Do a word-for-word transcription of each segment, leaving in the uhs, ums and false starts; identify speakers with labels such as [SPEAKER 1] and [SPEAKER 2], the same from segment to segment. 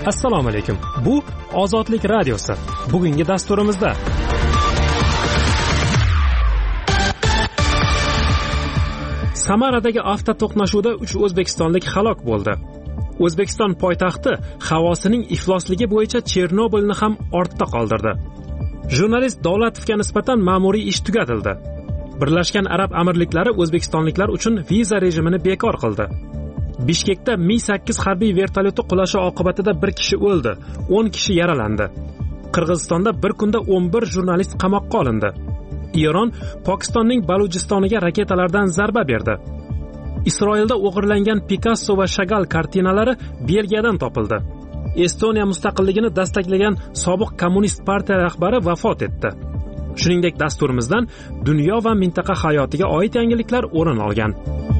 [SPEAKER 1] Assalomu alaykum. Bu Ozodlik radiosi. Bugungi dasturimizda Samaradagi avtoto'qnashuvda uch o'zbekistonlik halok bo'ldi. O'zbekiston poytaxti havosining iflosligi bo'yicha Chernobylni ham ortda qoldirdi. Jurnalist Davlatovga nisbatan ma'muriy ish tugatildi. Birlashgan Arab Amirliklari o'zbekistonliklar uchun viza rejimini bekor qildi. Bishkekda Mi sakkiz harbiy vertolyoti qulashi oqibatida bir kishi o'ldi, o'n kishi yaralandi. Qirg'izistonda bir kunda o'n bir jurnalist qamoqqa olindi. Eron Pokistonning Balujistoniga raketalardan zarba berdi. Isroilda o'g'irlangan Picasso va Chagall kartinalari Belgiyadan topildi. Estoniya mustaqilligini dastaqlagan sobiq kommunist partiya rahbari vafot etdi. Shuningdek, dasturimizdan dunyo va mintaqa hayotiga oid yangiliklar o'rin olgan.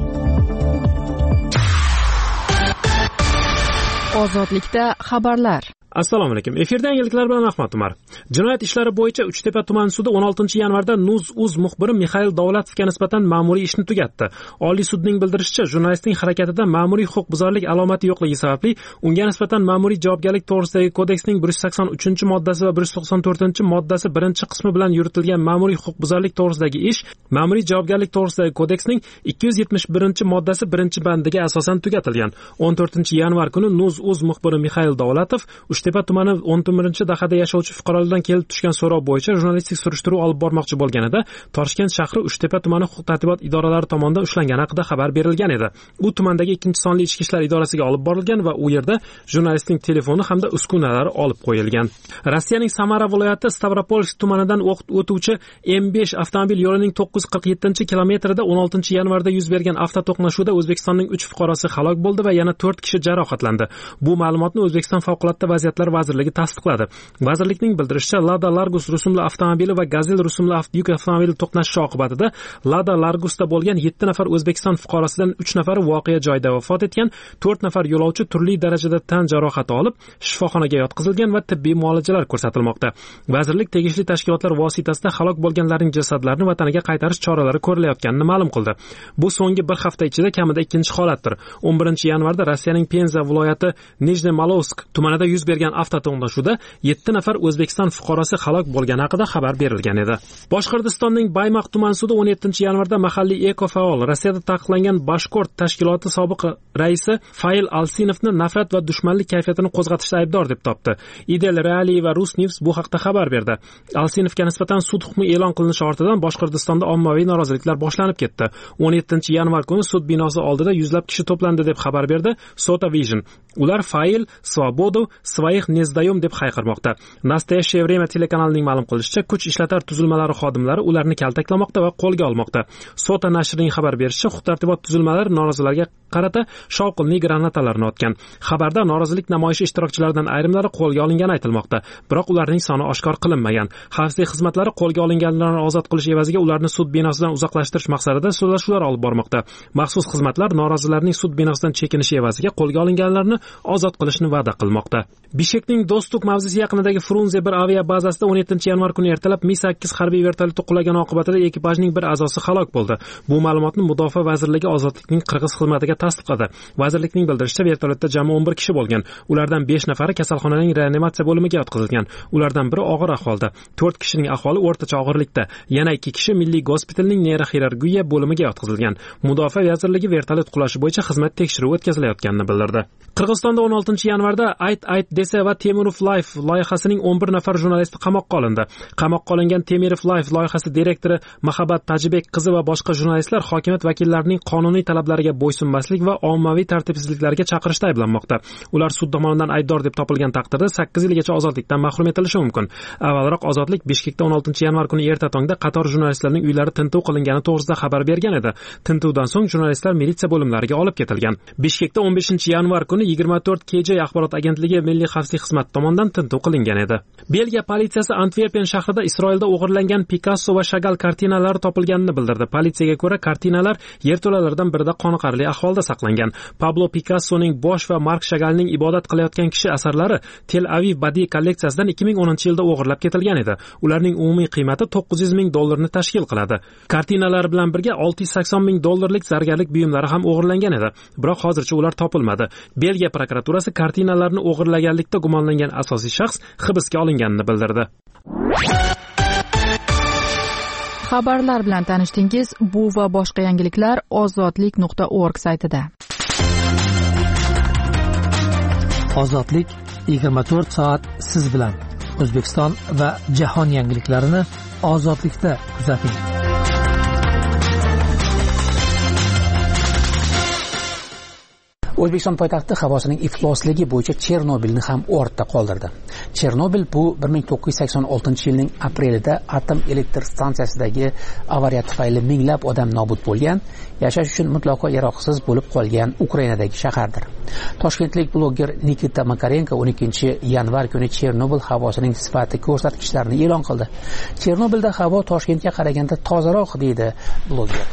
[SPEAKER 2] Ozodlikda xabarlar.
[SPEAKER 1] Assalomu alaykum. Efirda yangiliklar bilan Ahmad Umar. Jinoyat ishlari bo'yicha Uchtepa tuman sudi o'n oltinchi yanvarda Nuz.uz muxbiri Mixail Davlatovga nisbatan ma'muriy ishni tugatdi. Oliy sudning bildirishicha, jurnalistning harakatida ma'muriy huquqbuzarlik alomati yo'qligi sababli unga nisbatan ma'muriy javobgarlik to'g'risidagi kodeksning bir yuz sakson uchinchi moddasi va bir yuz to'qson to'rtinchi moddasi birinchi qismi bilan yuritilgan ma'muriy huquqbuzarlik to'g'risidagi ish ma'muriy javobgarlik to'g'risidagi kodeksning ikki yuz yetmish birinchi moddasi birinchi bandiga asosan tugatilgan. o'n to'rtinchi yanvar kuni Nuz.uz muxbiri Mixail Davlatov Uchtepa tumani o'n to'rtinchi dahada yashovchi fuqarolardan kelib tushgan so'rov bo'yicha jurnalistik surishtiruv olib bormoqchi bo'lganida Toshkent shahri Uchtepa tumani huquq-tartibot idoralari tomonidan ushlangani haqida xabar berilgan edi. U tumandagi ikkinchi sonli ichki ishlar idorasiga olib borilgan va u yerda jurnalistning telefoni hamda uskunalari olib qo'yilgan. Rossiyaning Samara viloyati Stavropolsk tumanidan o'tuvchi M besh avtomobil yo'lining to'qqiz yuz qirq yettinchi kilometrida o'n oltinchi yanvarda yuz bergan avtoto'qnashuvda O'zbekistonning uch fuqarosi halok bo'ldi va yana to'rt kishi jarohatlandi. Bu ma'lumotni O'zbekiston favqulodda vaziyatlar vazirligi tasdiqladi. Vazirlikning bildirishicha, Lada Largus rusumli avtomobili va Gazel rusumli yuk avtomobili to'qnashishi oqibatida Lada Largusda bo'lgan yetti nafar O'zbekiston fuqarosidan uch nafari voqea joyida vafot etgan, to'rt nafar yo'lovchi turli darajada tan jarohati olib, shifoxonaga yotqizilgan va tibbiy muolajalar ko'rsatilmoqda. Vazirlik tegishli tashkilotlar vositasida halok bo'lganlarning jasadlarini vataniga qaytarish choralari ko'rilayotganini ma'lum qildi. Bu so'nggi bir hafta ichida kamida ikkinchi holatdir. o'n birinchi yanvarda Rossiyaning Penza viloyati Nijnemalowsk tumanida yuz bergan avtoto'qnashuvda yetti nafar O'zbekiston fuqarosi halok bo'lgani haqida xabar berilgan edi. Boshqirdistonning Baymaq tuman sudi o'n yettinchi yanvarda mahalliy ekofaol Rossiyada taqiqlangan Bashkort tashkiloti sobiq raisi Fail Alsinovni nafrat va dushmanlik kayfiyatini qo'zg'atishda aybdor deb topdi. Idel Reali va Rusnews bu haqda xabar berdi. Alsinovga nisbatan sud hukmi e'lon qilinishi ortidan Boshqirdistonda ommaviy noroziliklar boshlanib ketdi. o'n yettinchi yanvar kuni sud binosi oldida yuzlab kishi to'plandi deb xabar berdi Sota Vision. Ular Fail, Svobodu, Своих не сдаем deb hayqirmoqda. Nastoящее время telekanalining ma'lum qilishicha, kuch ishlatar tuzilmalari xodimlari ularni kaltaklamoqda va qo'lga olmoqda. Sota nashrining xabar berishicha, huquq-tartibot tuzilmalari norozilarga qarata shovqinli granatalarni otgan. Xabarda norozilik namoyishi ishtirokchilaridan ayrimlari qo'lga olingani aytilmoqda, biroq ularning soni oshkor qilinmagan. Xavfsizlik xizmatlari qo'lga olinganlarni ozod qilish evaziga ularni sud binosidan uzoqlashtirish maqsadida so'zlashuvlar olib bormoqda. Maxsus xizmatlar norozilarning sud binosidan chekinishi evaziga qo'lga olinganlarni ozod qilishni va'da qilmoqda. Bishkekning Dostuk mavzesi yaqinidagi Frunze bir avia bazasida o'n yettinchi yanvar kuni ertalab Mi sakkiz harbiy vertolyoti qulagani oqibatida ekipajning bir a'zosi halok bo'ldi. Bu ma'lumotni Mudofaa vazirligi Ozodlikning Qirg'iz xizmatiga tasdiqladi. Vazirlikning bildirishicha, vertolyotda jami o'n bir kishi bo'lgan. Ulardan besh nafari kasalxonaning reanimatsiya bo'limiga yotqizilgan. Ulardan biri og'ir ahvolda. to'rt kishining ahvoli o'rtacha og'irlikda. Yana ikki kishi Milliy gospitalning neyroxirurgiya bo'limiga yotqizilgan. Mudofaa vazirligi vertolyot qulashi bo'yicha xizmat tekshiruvi o'tkazilayotganini bildirdi. Qirg'izistonda o'n oltinchi yanvarda Ayt Ayt desa va Temirov Life loyihasining o'n bir nafar jurnalisti qamoqqa olindi. Qamoqqa olingan Temirov Life loyihasi direktori Mahabat Tajibek qizi va boshqa jurnalistlar hokimiyat vakillarining qonuniy talablariga bo'ysunmaslik va ommaviy tartibsizliklarga chaqirishda ayblanmoqda. Ular sud tomonidan aybdor deb topilgan taqdirda sakkiz yilgacha ozodlikdan mahrum etilishi mumkin. Avvalroq Ozodlik Bishkekda o'n oltinchi yanvar kuni erta tongda qator jurnalistlarning uylari tintuv qilingani to'g'risida xabar bergan edi. Tintuvdan so'ng jurnalistlar militsiya bo'limlariga olib ketilgan. Bishkekda o'n beshinchi yanvar kuni yigirma to'rt K J axborot agentligi Milliy xavfsizlik xizmati tomonidan tintuv qilingan edi. Belgiya politsiyasi Antverpen shahrida Isroilda o'g'irlangan Picasso va Chagall kartinalari topilganini bildirdi. Politsiyaga ko'ra, kartinalar yerto'lalardan birida qoniqarli ahvolda muzeysida saqlangan. Pablo Picassoning Bosh va Mark Shagalning Ibodat qilayotgan kishi asarlari Tel Aviv badiiy kolleksiyasidan ikki ming o'ninchi yilda o'g'irlab ketilgan edi. Ularning umumiy qiymati to'qqiz yuz ming dollarni tashkil qiladi. Kartinalar bilan birga olti yuz sakson ming dollarlik zargarlik buyumlari ham o'g'irlangan edi. Biroq hozircha ular topilmadi. Belgiya prokuraturasi kartinalarni o'g'irlaganlikda gumonlangan asosiy shaxs hibsga olinganini bildirdi.
[SPEAKER 2] Xabarlar bilan tanishdingiz. Bu va boshqa yangiliklar ozodlik nuqta org saytida.
[SPEAKER 3] Ozodlik yigirma to'rt soat siz bilan. O'zbekiston va jahon yangiliklarini ozodlikda kuzating.
[SPEAKER 4] O'zbekiston poytaxti havosining iflosligi bo'yicha Chernobilni ham ortda qoldirdi. Chernobil bu bir ming to'qqiz yuz sakson oltinchi yilning aprelida atom elektr stansiyasidagi avariya tufayli minglab odam nobud bo'lgan, yashash uchun mutlaqo yaroqsiz bo'lib qolgan Ukrainadagi shahardir. Toshkentlik bloger Nikita Makarenko o'n ikkinchi yanvar kuni Chernobil havosining sifati ko'rsatkichlarini e'lon qildi. Chernobilda havo Toshkentga qaraganda tozaroq deydi bloger.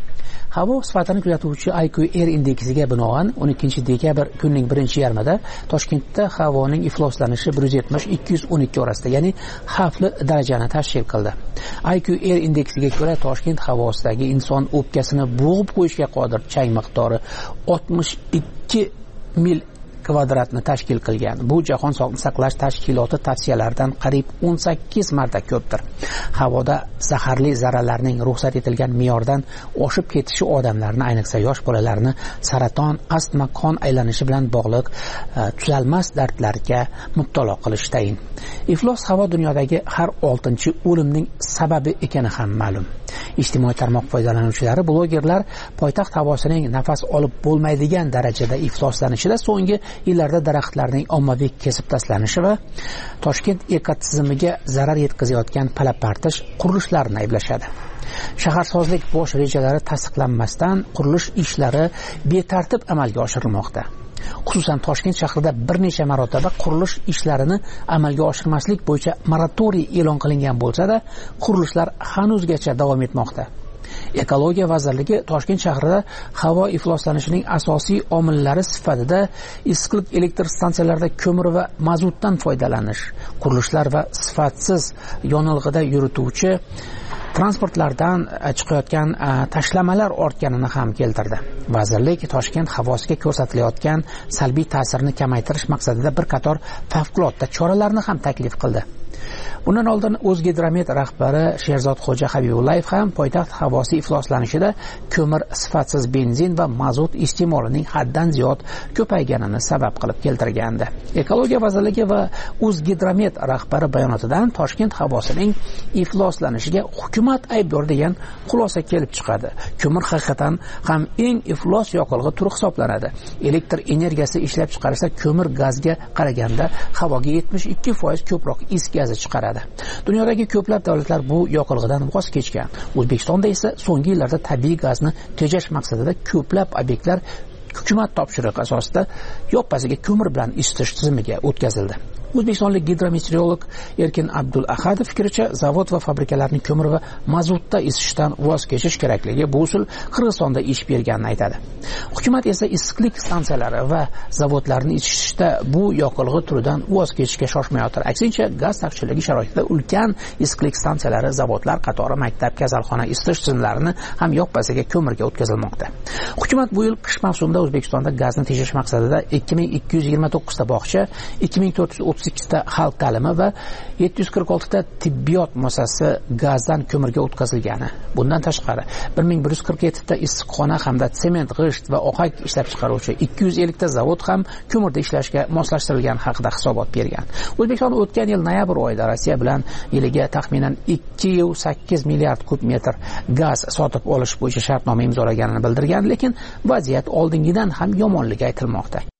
[SPEAKER 4] Havo sifatini kuzatuvchi I Q R indeksiga binoan o'n ikkinchi dekabr kunning birinchi yarmida Toshkentda havoning ifloslanishi bir yuz yetmish ikki yuz o'n ikki orasida, ya'ni xavfli darajani tashkil qildi. I Q R indeksiga ko'ra Toshkent havosidagi inson o'pkasini bo'g'ib qo'yishga qodir chang miqdori oltmish ikki mil kvadratni tashkil qilgan. Bu Jahon Sog'liqni saqlash tashkiloti tavsiyalaridan qariyb o'n sakkiz marta ko'pdir. Havoda zaharli zarralarning ruxsat etilgan me'yordan oshib ketishi odamlarni, ayniqsa yosh bolalarni saraton, astma, qon aylanishi bilan bog'liq tuzalmas dardlarga mubtalo qilishi tayin. Iflos havo dunyodagi har oltinchi o'limning sababi ekani ham ma'lum. Ijtimoiy tarmoq foydalanuvchilari, blogerlar poytaxt havosining nafas olib bo'lmaydigan darajada ifloslanishida so'nggi yillarda daraxtlarning ommaviy kesib tashlanishi va Toshkent ekotizimiga zarar yetkazayotgan palapartish qurilishlarni ayblashadi. Shaharsozlik bosh rejalari tasdiqlanmasdan qurilish ishlari betartib amalga oshirilmoqda. Xususan Toshkent shahrida bir necha marotaba qurilish ishlarini amalga oshirmaslik bo'yicha moratoriy e'lon qilingan bo'lsa-da, qurilishlar hanuzgacha davom etmoqda. Ekologiya vazirligi Toshkent shahrida havo ifloslanishining asosiy omillari sifatida issiqlik elektr stansiyalarida ko'mir va mazutdan foydalanish, qurilishlar va sifatsiz yonilg'ida yurituvchi transportlardan chiqayotgan tashlamalar ortganini ham keltirdi. Vazirlik Toshkent havosiga ko'rsatilayotgan salbiy ta'sirni kamaytirish maqsadida bir qator favqulodda choralarni ham taklif qildi. Bundan oldin O'zgidromet rahbari Sherzod Xo'ja Habibullayev ham poytaxt havosi ifloslanishida ko'mir, sifatsiz benzin va mazut iste'molining haddan ziyod ko'payganini sabab qilib keltirgandi. Ekologiya vazirligi va O'zgidromet rahbari bayonotidan Toshkent havosining ifloslanishiga hukumat aybdor degan xulosa kelib chiqadi. Ko'mir haqiqatan ham eng iflos yoqilg'i turi hisoblanadi. Elektr energiyasi ishlab chiqarishda ko'mir gazga qaraganda havoga yetmish ikki foiz ko'proq is gazi chiqaradi. Dunyodagi ko'plab davlatlar bu yoqilg'idan voz kechgan. O'zbekistonda esa so'nggi yillarda tabiiy gazni tejash maqsadida ko'plab obyektlar hukumat topshirig'i asosida yoppasiga ko'mir bilan isitish tizimiga o'tkazildi. O'zbekistonlik gidrometeorolog Erkin Abdul Ahadov fikricha, zavod va fabrikalarning ko'mir va mazutda isishdan voz kechish kerakligi bu usul Qirg'izistonda ish berganini aytadi. Hukumat esa issiqlik stansiyalari va zavodlarni isishda bu yoqilg'i turidan voz kechishga shoshmayotir. Aksincha, gaz taqchilligi sharoitida ulkan issiqlik stansiyalari, zavodlar qatori maktab, kasalxona isitish tizimlarini ham yoppasiga ko'mirga o'tkazilmoqda. Hukumat bu yil qish mavsumida O'zbekistonda gazni tejash maqsadida ikki ming ikki yuz yigirma to'qqiz ta bog'cha, ikki ming to'rt yuz o'ttiz ikki ta xalq ta'limi va yetti yuz qirq olti ta tibbiyot muassasasi gazdan ko'mirga o'tkazilgani. Bundan tashqari bir ming bir yuz qirq yetti ta issiqxona hamda sement, g'isht va ohak ishlab chiqaruvchi ikki yuz ellik ta zavod ham ko'mirda ishlashga moslashtirilgan haqida hisobot bergan. O'zbekiston o'tgan yil noyabr oyida Rossiya bilan yiliga taxminan ikki nuqta sakkiz milliard kub metr gaz sotib olish bo'yicha shartnoma imzolaganini bildirgan, lekin vaziyat oldingidan ham yomonligi aytilmoqda.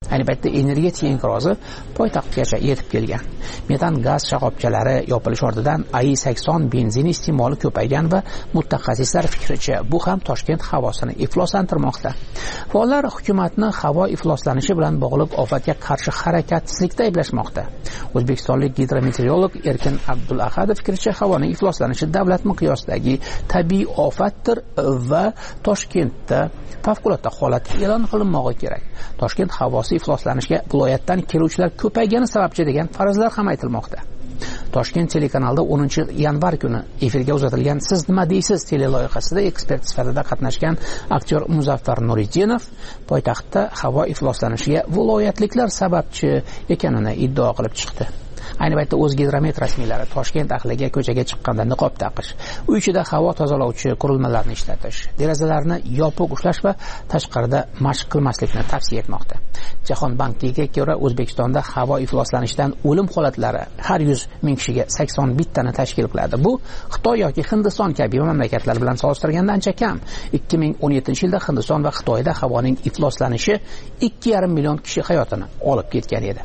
[SPEAKER 4] Ayni paytda energetika inqirozi poytaxtgacha yetib kelgan. Metan gaz shoxobchalari yopilish ortidan A I sakson benzin iste'moli ko'paygan va mutaxassislar fikricha bu ham Toshkent havosini ifloslantirmoqda. Faollar hukumatni havo ifloslanishi bilan bog'liq ofatga qarshi harakatsizlikda ayblashmoqda. O'zbekistonlik gidrometeorolog Erkin Abdulahadov fikricha havoning ifloslanishi davlat miqyosidagi tabiiy ofatdir va Toshkentda favqulodda holat e'lon qilinmog'i kerak. Toshkent havosi ifloslanishga viloyatdan keluvchilar ko'paygani sababchi degan farazlar ham aytilmoqda. Toshkent telekanalida o'ninchi yanvar kuni efirga uzatilgan Siz nima deysiz teleloyihasida ekspert sifatida qatnashgan aktyor Muzaffar Nuriddinov poytaxtda havo ifloslanishiga viloyatliklar sababchi ekanini iddao qilib chiqdi. Ayni paytda O'zgidromet rasmiylari Toshkent ahliga ko'chaga chiqqanda niqob taqish, uy ichida havo tozalovchi qurilmalarni ishlatish, derazalarni yopiq ushlash va tashqarida mashq qilmaslikni tavsiya etmoqda. Jahon bankiga ko'ra O'zbekistonda havo ifloslanishidan o'lim holatlari har yuz ming kishiga sakson bittani tashkil qiladi. Bu Xitoy yoki Hindiston kabi mamlakatlar bilan solishtirganda ancha kam. ikki ming o'n yettinchi yilda Hindiston va Xitoyda havoning ifloslanishi ikki yarim million kishi hayotini olib ketgan edi.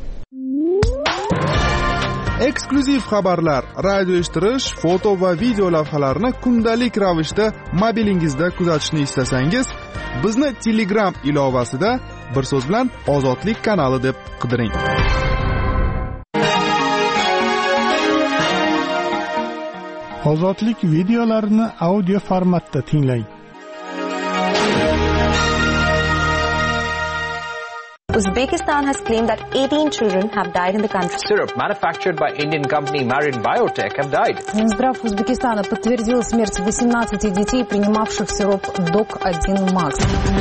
[SPEAKER 5] Eksklyuziv xabarlar, radio eshittirish, foto va video lavhalarni kundalik ravishda mobilingizda kuzatishni istasangiz, bizni Telegram ilovasida bir so'z bilan Ozodlik kanali deb qidiring.
[SPEAKER 6] Ozodlik videolarini audio formatda tinglang.
[SPEAKER 7] Uzbekistan has claimed that eighteen children have died in the country.
[SPEAKER 8] Syrup manufactured by Indian company Marin Biotech have died.
[SPEAKER 9] Минздрав Узбекистана подтвердил смерть восемнадцати детей, принимавших сироп Док один Макс.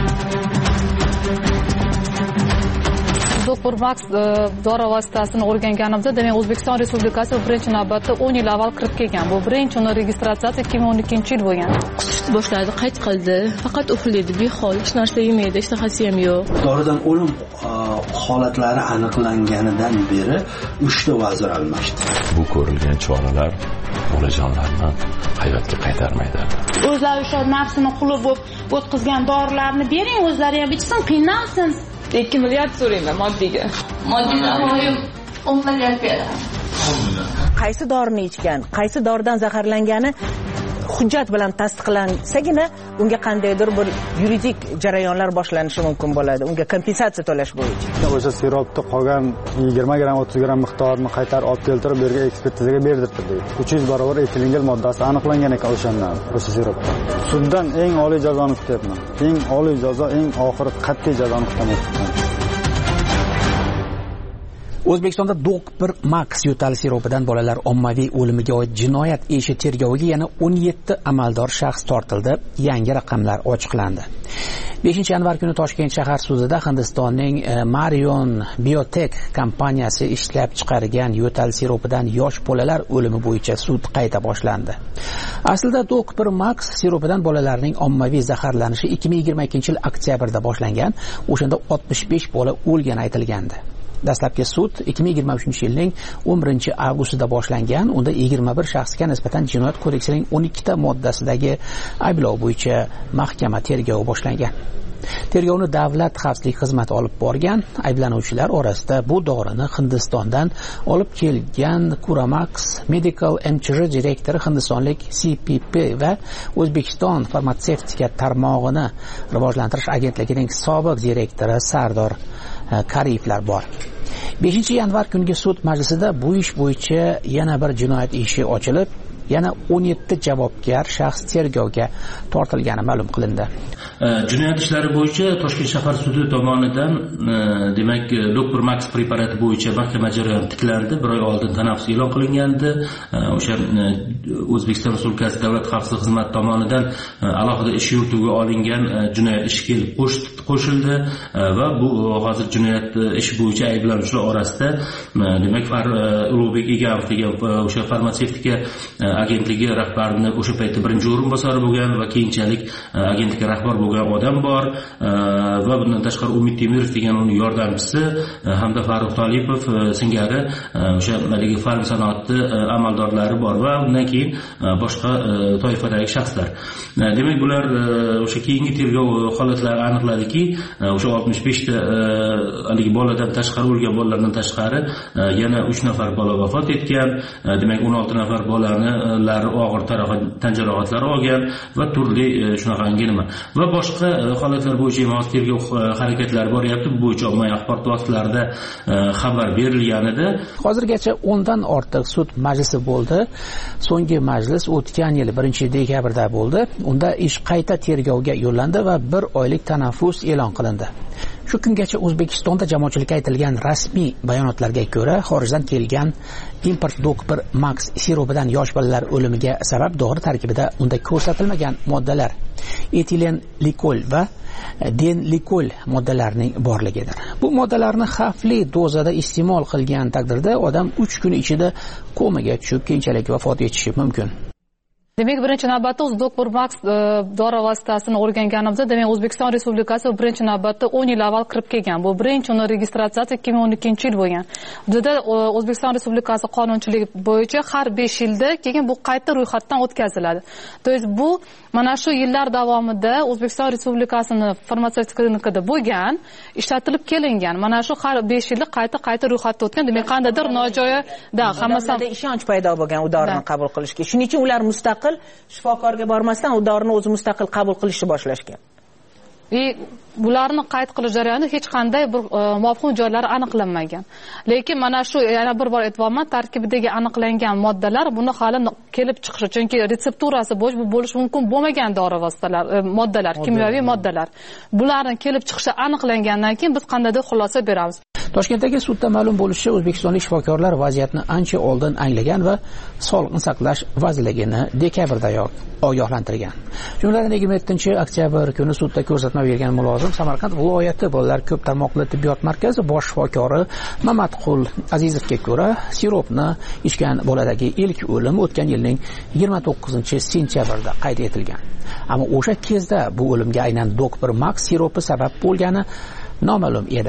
[SPEAKER 9] Doktor Max dori vositasini o'rganganimda, demak O'zbekiston Respublikasi birinchi navbatda o'n yil avval kirib kelgan. Bu birinchi uni registratsiyasi ikki ming o'n ikkinchi yil bo'lgan.
[SPEAKER 10] Boshladi, qayt qildi, faqat uxlaydi, behol, hech narsa yemaydi, ishtahasi ham yo'q.
[SPEAKER 11] Doridan o'lim holatlari aniqlanganidan beri uchta vazir almashdi.
[SPEAKER 12] Bu ko'rilgan choralar bolajonlarni hayotga qaytarmaydi.
[SPEAKER 13] O'zlari o'sha nafsini quli bo'lib o'tkazgan dorilarni bering, o'zlari ham ichsin, qiynalsin.
[SPEAKER 10] ikki milliard so'rayman moddiga.
[SPEAKER 13] Moddiga o'n milliard beradi.
[SPEAKER 14] Qaysi dorini ichgan, qaysi doridan zaharlangani hujjat bilan tasdiqlansagina unga qandaydir bir yuridik jarayonlar boshlanishi mumkin bo'ladi. Unga kompensatsiya to'lash bo'yicha.
[SPEAKER 15] O'sha siropda qolgan yigirma gramm o'ttiz gramm miqdorini qaytarib olib keltirib berga ekspertizaga berdirdi. uch yuz barobar etilengel moddasi aniqlangan ekan o'shandan, o'sha siropda. Suddan eng oliy jazoni kutyapman. Eng oliy jazo, eng oxiri qat'iy jazoni kutaman.
[SPEAKER 4] O'zbekistonda Dok bir Max yo'tal siropidan bolalar ommaviy o'limiga oid jinoyat ishi tergoviga yana o'n yetti amaldor shaxs tortildi. Yangi raqamlar ochiqlandi. beshinchi yanvar kuni Toshkent shahar sudida Hindistonning Marin Biotech kompaniyasi ishlab chiqargan yo'tal siropidan yosh bolalar o'limi bo'yicha sud qayta boshlandi. Aslida Dok bir Max siropidan bolalarning ommaviy zaharlanishi ikki ming yigirma ikkinchi yil oktyabrda boshlangan. O'shanda oltmish besh bola o'lgani aytilgandi. Dastlabki sud ikki ming yigirma uchinchi yilning o'n birinchi avgustida boshlangan. Unda yigirma bir shaxsga nisbatan jinoyat kodeksining o'n ikkita moddasidagi ayblov bo'yicha mahkama tergovi boshlangan. Tergovni Davlat xavfsizlik xizmati olib borgan. Ayblanuvchilar orasida bu dorini Hindistondan olib kelgan Kuramax Medical M C R direktori hindistonlik C P P va O'zbekiston farmatsevtika tarmog'ini rivojlantirish agentligining sobiq direktori Sardor Kariyevlar bor. beshinchi yanvar kungi sud majlisida bu ish bo'yicha yana bir jinoyat ishi ochilib, yana o'n yetti javobgar shaxs tergovga tortilgani ma'lum qilindi.
[SPEAKER 16] Jinoyat ishlari bo'yicha Toshkent shahar sudi tomonidan demak Dok bir Max preparati bo'yicha mahkama jarayoni tiklandi. Bir oy oldin tanaffus e'lon qilingandi. O'sha O'zbekiston Respublikasi Davlat xavfsizlik xizmati tomonidan alohida ish yurituviga olingan jinoyat ishi kelib qo'shildi va bu hozir jinoyat ishi bo'yicha ayblanuvchilar orasida demak Ulug'bek Egamov degan o'sha farmatsevtika agentligi rahbarini o'sha paytda birinchi o'rinbosari bo'lgan va keyinchalik agentlikka rahbar bo'lgan odam bor va bundan tashqari Umid Temirov degan uning yordamchisi hamda Farruh Tolipov singari o'sha haligi farm sanoati amaldorlari bor va undan keyin boshqa toifadagi shaxslar. Demak, bular o'sha keyingi tergov holatlari aniqladiki, o'sha oltmish besh ta haligi boladan tashqari o'lgan bolalardan tashqari yana uch nafar bola vafot etgan. Demak, o'n olti nafar bolalar og'ir tan jarohatlari olgan va turli shunaqangi nima va boshqa holatlar bo'yicha hozir tergov harakatlari boryapti. Bu bo'yicha ommaviy axborot vositalarida xabar berilganida
[SPEAKER 4] hozirgacha o'ndan ortiq sud majlisi bo'ldi. So'nggi majlis o'tgan yil birinchi dekabrda bo'ldi. Unda ish qayta tergovga yo'llandi va bir oylik tanaffus e'lon qilindi. Shu kungacha O'zbekistonda jamoatchilikka aytilgan rasmiy bayonotlarga ko'ra, xorijdan kelgan import dok bir max siropidan yosh bolalar o'limiga sabab dori tarkibida unda ko'rsatilmagan moddalar etilen likol va den likol moddalarining borligidir. Bu moddalarni xavfli dozada iste'mol qilgan taqdirda odam uch kun ichida komaga tushib, keyinchalik vafot etishi mumkin.
[SPEAKER 9] Demak, birinchi navbatda Uzdok bir max dori vositasini o'rganganimizda, demak, O'zbekiston Respublikasi birinchi navbatda o'n yil avval kirib kelgan. Bu birinchi uni registratsiyasi ikki ming o'n ikkinchi yil bo'lgan. Bizda O'zbekiston Respublikasi qonunchiligi bo'yicha har besh yilda keyin bu qayta ro'yxatdan o'tkaziladi. To есть bu mana shu yillar davomida O'zbekiston Respublikasining farmatsevtikada bo'lgan, ishlatilib kelingan. Mana shu har besh yilda qayta qayta ro'yxatdan o'tgan. Demak, qandaydir nojo'ya da hammasi
[SPEAKER 14] ishonch paydo bo'lgan u dorini qabul qilishga. Shuning uchun ular mustaqil shifokorga bormasdan u dorini o'zi mustaqil qabul qilishni boshlashgan.
[SPEAKER 9] E bularni qayd qilish jarayonida hech qanday bir mavhum joylari aniqlanmagan. Lekin mana shu yana bir bor aytmoqman, tarkibidagi aniqlangan moddalar buni hali kelib chiqishi, chunki retsepturasi bo'yicha bu bo'lishi mumkin bo'lmagan dori vositalari, moddalar, kimyoviy moddalar. Bularning kelib chiqishi aniqlangandan keyin biz qandaydir xulosa beramiz.
[SPEAKER 4] Toshkentdagi sudda ma'lum bo'lishicha, o'zbekistonlik shifokorlar vaziyatni ancha oldin anglagan va Sog'liqni saqlash vazirligini dekabrdayoq ogohlantirgan. Jumladan yigirma yettinchi oktyabr kuni sudda ko'rsatma bergan mulozim Samarqand viloyati bolalar ko'p tarmoqli tibbiyot markazi bosh shifokori Mamatqul Azizovga ko'ra, siropni ichgan boladagi ilk o'lim o'tgan yilning yigirma to'qqizinchi sentyabrda qayd etilgan. Ammo o'sha kezda bu o'limga aynan dok bir max siropi sabab bo'lgani noma'lum edi.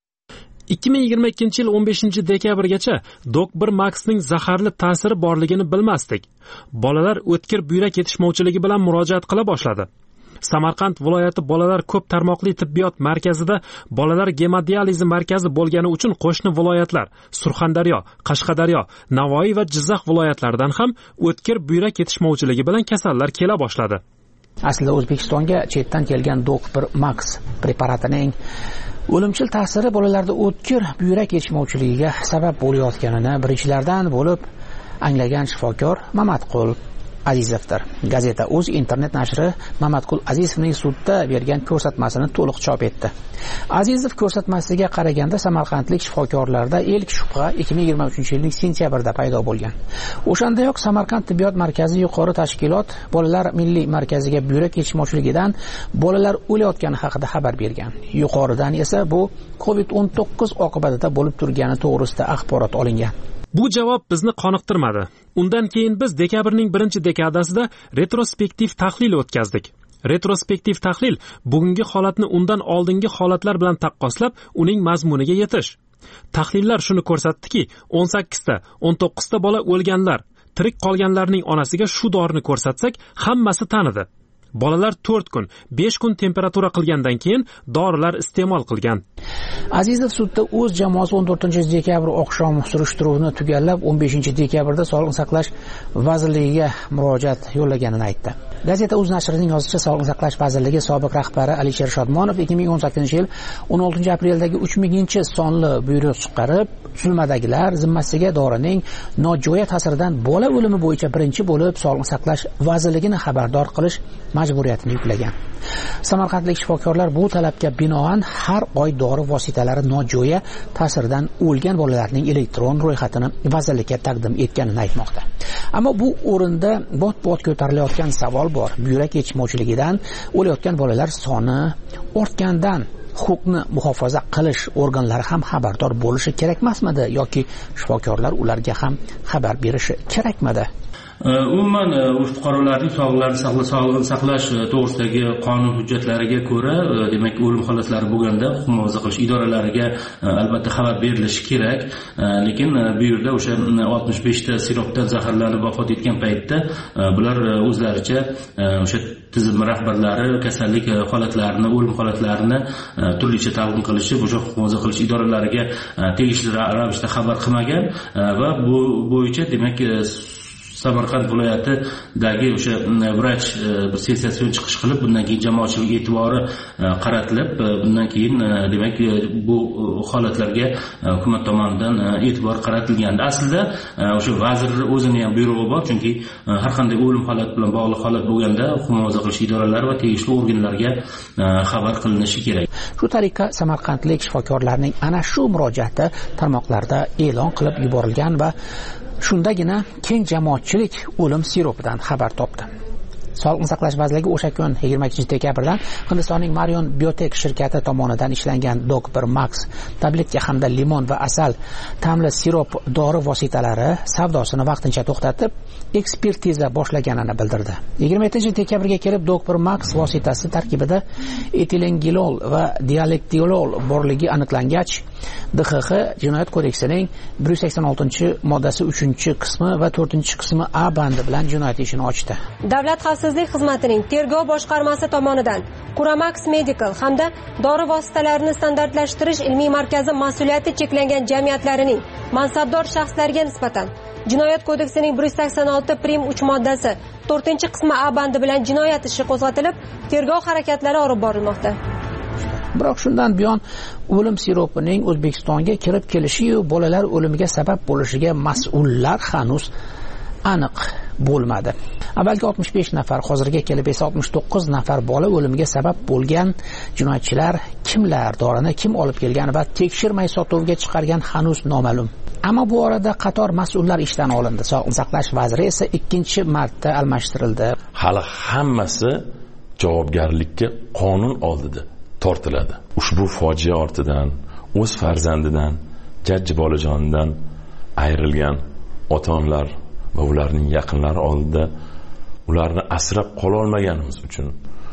[SPEAKER 1] ikki ming yigirma ikkinchi yil o'n beshinchi dekabrgacha dok bir maxning zaharli ta'siri borligini bilmasdik. Bolalar o'tkir buyrak yetishmovchiligi bilan murojaat qila boshladi. Samarqand viloyati bolalar ko'p tarmoqli tibbiyot markazida bolalar gemodializi markazi bo'lgani uchun qo'shni viloyatlar Surxondaryo, Qashqadaryo, Navoiy va Jizzax viloyatlaridan ham o'tkir buyrak yetishmovchiligi bilan kasallar kela boshladi.
[SPEAKER 4] Aslida O'zbekistonga chetdan kelgan dok bir max preparatining o'limchil ta'siri bolalarda o'tkir buyrak yetishmovchiligiga sabab bo'layotganini birinchilardan bo'lib anglagan shifokor Mamatqul Azizovdir. Gazeta O'z internet nashri Mamatqul Azizovning sudda bergan ko'rsatmasini to'liq chop etdi. Azizov ko'rsatmasiga qaraganda samarqandlik shifokorlarda ilk shubha ikki ming yigirma uchinchi yilning sentyabrida paydo bo'lgan. O'shandayoq Samarqand tibbiyot markazi yuqori tashkilot bolalar milliy markaziga buyrak yetishmovchiligidan bolalar o'layotgani haqida xabar bergan. Yuqoridan esa bu covid o'n to'qqiz oqibatida bo'lib turgani to'g'risida axborot olingan.
[SPEAKER 1] Bu javob bizni qoniqtirmadi. Undan keyin biz dekabrning birinchi dekadasida retrospektiv tahlil o'tkazdik. Retrospektiv tahlil bugungi holatni undan oldingi holatlar bilan taqqoslab, uning mazmuniga yetish. Tahlillar shuni ko'rsatdiki, o'n sakkizta, o'n to'qqizta bola o'lganlar, tirik qolganlarning onasiga shu dorini ko'rsatsak, hammasi tanidi. Bolalar to'rt kun, besh kun temperatura qilgandan keyin dorilar iste'mol qilgan.
[SPEAKER 4] Azizov sudda o'z jamoasi o'n to'rtinchi dekabr oqshom surishtiruvni tugallab, o'n beshinchi dekabrda Sog'liqni saqlash vazirligiga murojaat yo'llaganini aytdi. Gazeta O'z nashrining yozishicha, Sog'liqni saqlash vazirligi sobiq rahbari Alisher Shodmonov ikki ming o'n sakkizinchi yil o'n oltinchi aprel'dagi uch minginchi sonli buyruq chiqarib, tuzilmadagilar zimmasiga dorining nojo'ya ta'siridan bola o'limi bo'yicha birinchi bo'lib Sog'liqni saqlash vazirligini xabardor qilish majburiyatini yuklagan. Samarqandlik shifokorlar bu talabga binoan har oy dori vositalari nojo'ya ta'siridan o'lgan bolalarning elektron ro'yxatini vazirlikka taqdim etganini aytmoqda. Ammo bu o'rinda bot-bot ko'tarilayotgan savol bor. Buyrak yetishmovchiligidan o'layotgan bolalar soni ortgandan huquqni muhofaza qilish organlari ham xabardor bo'lishi kerakmasmidi yoki shifokorlar ularga ham xabar berishi kerakmidi?
[SPEAKER 16] umuman fuqarolarning sog'liqlarini sog'lig'ini saqlash to'g'risidagi qonun hujjatlariga ko'ra, demak, o'lim holatlari bo'lganda huquq muhofaza qilish idoralariga albatta xabar berilishi kerak. Lekin bu yerda o'sha oltmish beshta siropdan zaharlanib vafot etgan paytda bular o'zlaricha o'sha tizim rahbarlari kasallik holatlarini, o'lim holatlarini turlicha talqin qilishib, o'sha huquq muhofaza qilish idoralariga tegishli ravishda xabar qilmagan va bu bo'yicha demak Samarqand viloyatidagi o'sha vrach bir sensatsion chiqish qilib, bundan keyin jamoatchilik e'tibori qaratilib, bundan keyin demak bu holatlarga hukumat tomonidan e'tibor qaratilgandi. Aslida o'sha vazir o'zini ham buyrug'i bor, chunki har qanday o'lim holati bilan bog'liq holat bo'lganda huquq muhofaza qilish idoralari va tegishli organlarga xabar qilinishi kerak.
[SPEAKER 4] Shu tariqa samarqandlik shifokorlarning ana shu murojaati tarmoqlarda e'lon qilib yuborilgan va shundagina keng jamoatchilik o'lim siropidan xabar topdi. Sog'liqni saqlash vazirligi o'sha kun yigirma ikkinchi dekabrdan Hindistonning Marion Biotech shirkati tomonidan ishlangan Doc bir Max tabletka hamda limon va asal ta'mli sirop dori vositalari savdosini vaqtincha to'xtatib, ekspertiza boshlaganini bildirdi. yigirma yettinchi dekabrga kelib Doc bir Max vositasi tarkibida etilengilol va dialektilol borligi aniqlangach, D X X Jinoyat kodeksining bir yuz sakson oltinchi moddasi uchinchi qismi va to'rtinchi qismi A bandi bilan jinoyat ishini ochdi.
[SPEAKER 17] Davlat xavfsizlik xizmatining tergov boshqarmasi tomonidan Curamax Medical hamda dori vositalarini standartlashtirish ilmiy markazi mas'uliyati cheklangan jamiyatlarining mansabdor shaxslariga nisbatan Jinoyat kodeksining bir yuz sakson olti prim uch moddasi to'rtinchi qismi A bandi bilan jinoyat ishi qo'zg'atilib, tergov harakatlari olib borilmoqda.
[SPEAKER 4] Biroq shundan buyon o'lim siropining O'zbekistonga kirib kelishi va bolalar o'limiga sabab bo'lishiga mas'ullar hanuz aniq bo'lmadi. Avvalgi oltmish besh nafar, hozirga kelib esa oltmish to'qqiz nafar bola o'limiga sabab bo'lgan jinoyatchilar kimlar, dorini kim olib kelgan va tekshirmay sotuvga chiqargan hanuz noma'lum. Ammo bu orada qator mas'ullar ishdan olindi. Sog'liqni saqlash vaziri esa ikkinchi marta almashtirildi.
[SPEAKER 12] Hali hammasi javobgarlikka qonun oldida tortiladi. Ushbu fojia ortidan o'z farzandidan, jajji bolajonidan ayrilgan ota-onalar va ularning yaqinlari oldida ularni asrab qola olmaganimiz uchun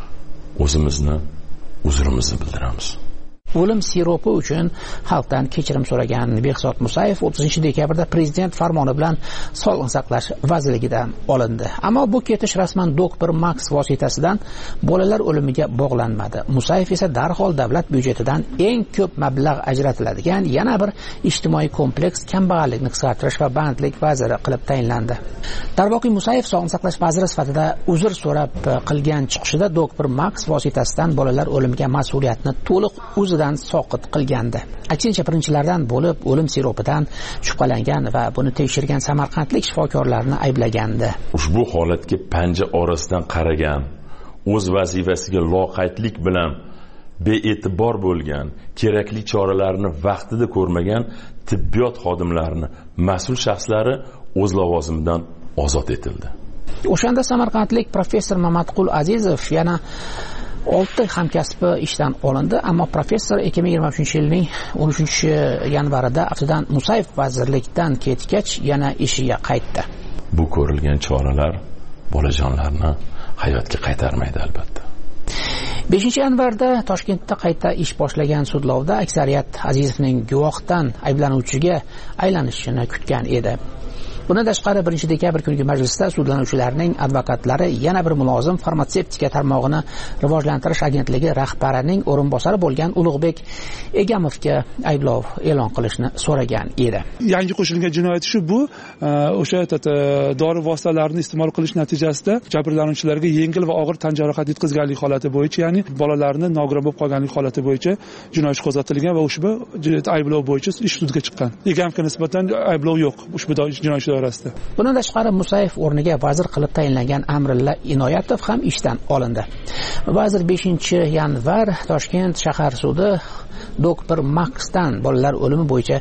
[SPEAKER 12] o'zimizni uzrimizni bildiramiz.
[SPEAKER 4] O'lim siropi uchun xalqdan kechirim so'ragan Behzod Musayev o'ttizinchi dekabrda prezident farmoni bilan Sog'liqni saqlash vazirligidan olindi. Ammo bu ketish rasman Doc bir Max vositasidan bolalar o'limiga bog'lanmadi. Musayev esa darhol davlat byudjetidan eng ko'p mablag' ajratiladigan yana bir ijtimoiy kompleks kambag'allikni qisqartirish va bandlik vaziri qilib tayinlandi. Darvoqe Musayev Sog'liqni saqlash vaziri sifatida uzr so'rab qilgan chiqishida Doc bir Max vositasidan bolalar o'limiga mas'uliyatni to'liq o'zi soqit qilgandi. Aksincha birinchilardan bo'lib o'lim siropidan shubhalangan va buni tekshirgan samarqandlik shifokorlarni ayblagandi.
[SPEAKER 12] Ushbu holatga panja orasidan qaragan, o'z vazifasiga loqaydlik bilan bee'tibor bo'lgan, kerakli choralarni vaqtida ko'rmagan tibbiyot xodimlarini mas'ul shaxslari o'z lavozimidan ozod etildi.
[SPEAKER 4] O'shanda samarqandlik professor Mamatqul Azizov yana olti hamkasbi ishdan olindi, ammo professor ikki ming yigirma uchinchi yilning o'n uchinchi yanvarida aftidan Musayev vazirlikdan ketgach yana ishiga qaytdi.
[SPEAKER 12] Bu ko'rilgan choralar bolajonlarni hayotga qaytarmaydi albatta.
[SPEAKER 4] beshinchi yanvarda Toshkentda qayta ish boshlagan sudlovda aksariyat Azizovning guvohdan ayblanuvchiga aylanishini kutgan edi. Bundan tashqari birinchi dekabr kungi majlisda sudlanuvchilarning advokatlari yana bir mulozim farmatsevtika tarmog'ini rivojlantirish agentligi rahbarining o'rinbosari bo'lgan Ulug'bek Egamovga ayblov e'lon qilishni so'ragan edi.
[SPEAKER 18] Yangi qo'shilgan jinoyat ishi bu o'sha dori vositalarini iste'mol qilish natijasida jabrlanuvchilarga yengil va og'ir tan jarohati yetkazganlik holati bo'yicha, ya'ni bolalarni nogiron bo'lib qolganlik holati bo'yicha jinoyat ishi qo'zg'atilgan va ushbu ayblov bo'yicha ish sudga chiqqan. Egamovga nisbatan ayblov yo'q ushbu jinoyat ishi doirasida.
[SPEAKER 4] Bundan tashqari Musayev o'rniga vazir qilib tayinlangan Amrilla Inoyatov ham ishdan olindi. Vazir beshinchi yanvar Toshkent shahar sudi Doc bir Maxdan bolalar o'limi bo'yicha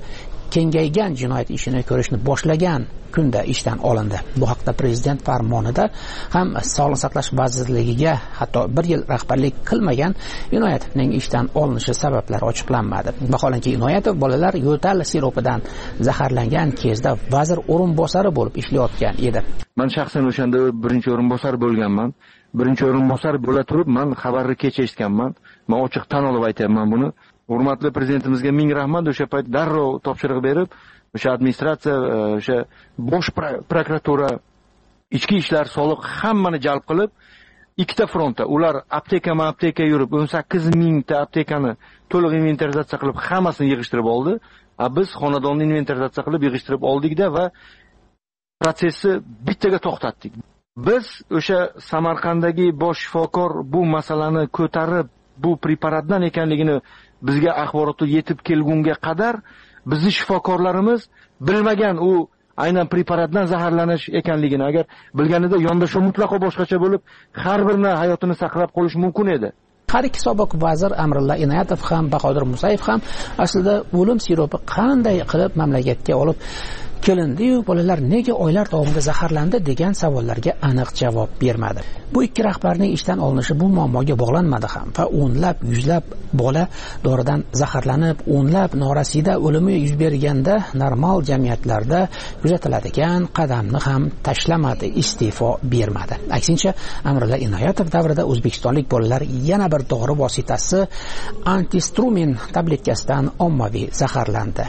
[SPEAKER 4] kengaygan jinoyat ishini ko'rishni boshlagan kunda ishdan olindi. Bu haqda prezident farmonida ham Sog'liqni saqlash vazirligiga hatto bir yil rahbarlik qilmagan Inoyatovning ishdan olinishi sabablari ochiqlanmadi. Vaholanki Inoyatov bolalar yo'tal siropidan zaharlangan kezda vazir o'rinbosari bo'lib ishlayotgan edi.
[SPEAKER 19] Men shaxsan o'shanda birinchi o'rinbosar bo'lganman. Birinchi o'rinbosar bo'la turib men xabarni kech eshitganman. Men ochiq tan olib aytaman buni. Hurmatli prezidentimizga ming rahmat, o'sha payt darrov topshiriq berib, o'sha administratsiya, o'sha bosh prokuratura, ichki ishlar, soliq hammani jalb qilib, ikkita frontda ular aptekama apteka yurib o'n sakkiz mingta aptekani to'liq inventarizatsiya qilib hammasini yig'ishtirib oldi. A biz xonadonni inventarizatsiya qilib yig'ishtirib oldik-da va protsessni bittaga to'xtatdik. Biz o'sha Samarqanddagi bosh shifokor bu masalani ko'tarib, bu preparatdan ekanligini bizga axborot yetib kelgunga qadar bizning shifokorlarimiz bilmagan u aynan preparatdan zaharlanish ekanligini. Agar bilganida yondashuv mutlaqo boshqacha bo'lib, har birini hayotini saqlab qolish mumkin edi.
[SPEAKER 4] Har ikki sobiq vazir Amrulla Inoyatov ham Bahodir Musayev ham aslida o'lim siropi qanday qilib mamlakatga olib kelindi-yu, bolalar nega oylar davomida zaharlandi degan savollarga aniq javob bermadi. Bu ikki rahbarning ishdan olinishi bu muammoga bog'lanmadi ham va o'nlab, yuzlab bola doridan zaharlanib, o'nlab norasida o'limi yuz berganda normal jamiyatlarda kuzatiladigan qadamni ham tashlamadi, iste'fo bermadi. Aksincha, Amrulla Inoyatov davrida o'zbekistonlik bolalar yana bir dori vositasi antistrumen tabletkasidan ommaviy zaharlandi.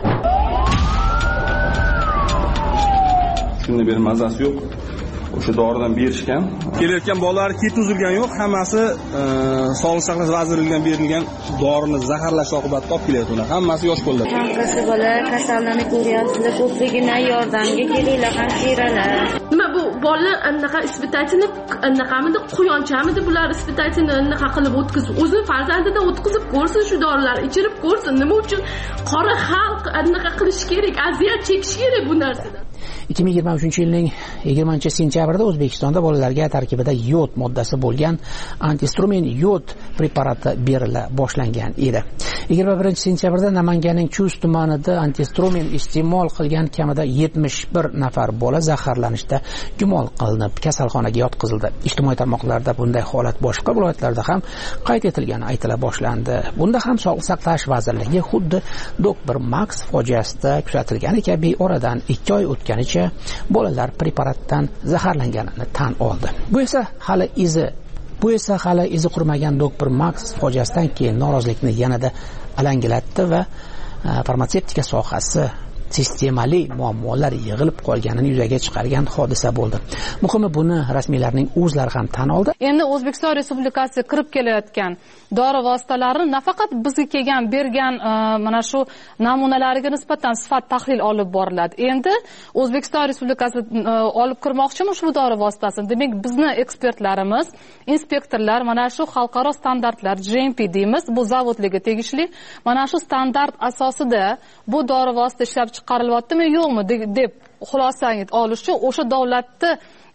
[SPEAKER 20] Shunda bir mazasi yo'q. O'sha doridan berishgan. Kelayotgan bolalar ket uzilgan yo'q, hammasi Sog'liqni saqlash vazirligidan berilgan dorini zaharlash oqibatida olib kelyapti ular. Hammasi yosh bolalar.
[SPEAKER 21] Qanqasi bola kasallanib ko'ryapsizlar, ko'pligina yordamga kelinglar, hamshiralar.
[SPEAKER 10] Nima bu bolalar anaqa ispitachini anaqamidi, quyonchamidi bular ispitachini anaqa qilib o'tkazib, o'zi farzandidan o'tkazib ko'rsin, shu dorilar ichirib ko'rsin. Nima uchun qora xalq anaqa qilish kerak, aziyat chekish kerak bu narsadan?
[SPEAKER 4] ikki ming yigirma uchinchi yilning yigirmanchi sentyabrida O'zbekistonda bolalarga tarkibida yod moddasi bo'lgan antistrumen yod preparati berila boshlangan edi. yigirma birinchi sentyabrda Namanganning Chust tumanida antistrumen iste'mol qilgan kamida yetmish bir nafar bola zaharlanishda gumon qilinib kasalxonaga yotqizildi. Ijtimoiy tarmoqlarda bunday holat boshqa viloyatlarda ham qayd etilgani aytila boshlandi. Bunda ham Sog'liqni saqlash vazirligi xuddi doktor Max fojiasida kuzatilgani kabi oradan ikki oy o'tganicha bolalar preparatdan zaharlanganini tan oldi. Bu esa hali izi Bu esa hali izi qurmagan doktor Max fojiasidan keyin norozilikni yanada alanglatdi va farmatsevtika sohasi sistemali muammolar yig'ilib qolganini yuzaga chiqargan hodisa bo'ldi. Muhimi buni rasmiylarning o'zlari ham tan oldi.
[SPEAKER 9] Endi O'zbekiston Respublikasiga kirib kelayotgan dori vositalarini nafaqat bizga kelgan bergan mana shu namunalariga nisbatan sifat tahlil olib boriladi. Endi O'zbekiston Respublikasi olib kirmoqchimi shu dori vositasini? Demak, bizni ekspertlarimiz, inspektorlar mana shu xalqaro standartlar G M P deymiz, bu zavodlarga tegishli mana shu standart asosida bu dori vosita ishlab chiqarilyaptimi yo'qmi deb xulosangiz olish uchun o'sha davlatni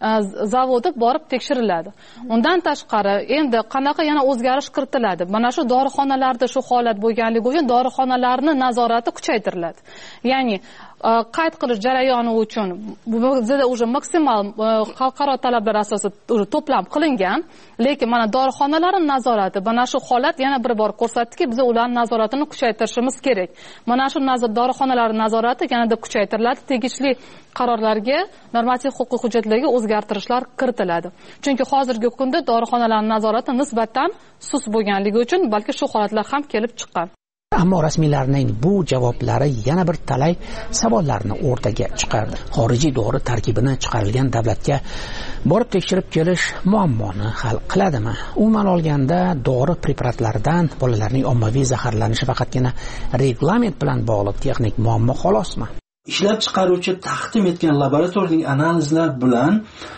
[SPEAKER 9] zavodi borib tekshiriladi. Undan tashqari endi qanaqa yana o'zgarish kiritiladi? Mana shu dorixonalarda shu holat bo'lganligi uchun dorixonalarni nazorati kuchaytiriladi. Ya'ni qayd qilish jarayoni uchun bizda уже maksimal xalqaro talablar asosida to'plam qilingan, lekin mana dorixonalarning nazorati mana shu holat yana bir bor ko'rsatdiki, biz ularning nazoratini kuchaytirishimiz kerak. Mana shu dorixonalarning nazorati yanada kuchaytiriladi, tegishli qarorlarga, normativ huquqiy hujjatlarga o'zgartirishlar kiritiladi. Chunki hozirgi kunda dorixonalarning nazorati nisbatan sust bo'lganligi uchun balki shu holatlar ham kelib chiqqan.
[SPEAKER 4] Ammo rasmiylarning bu javoblari yana bir talay savollarni o'rtaga chiqardi. Xorijiy dori tarkibini chiqarilgan davlatga borib tekshirib kelish muammoni hal qiladimi? Umuman olganda, dori preparatlaridan bolalarning ommaviy zaharlanishi faqatgina reglament bilan bog'liq texnik muammo xolosmi?
[SPEAKER 11] Ishlab chiqaruvchi taqdim etgan laboratoriyaning analizlar bilan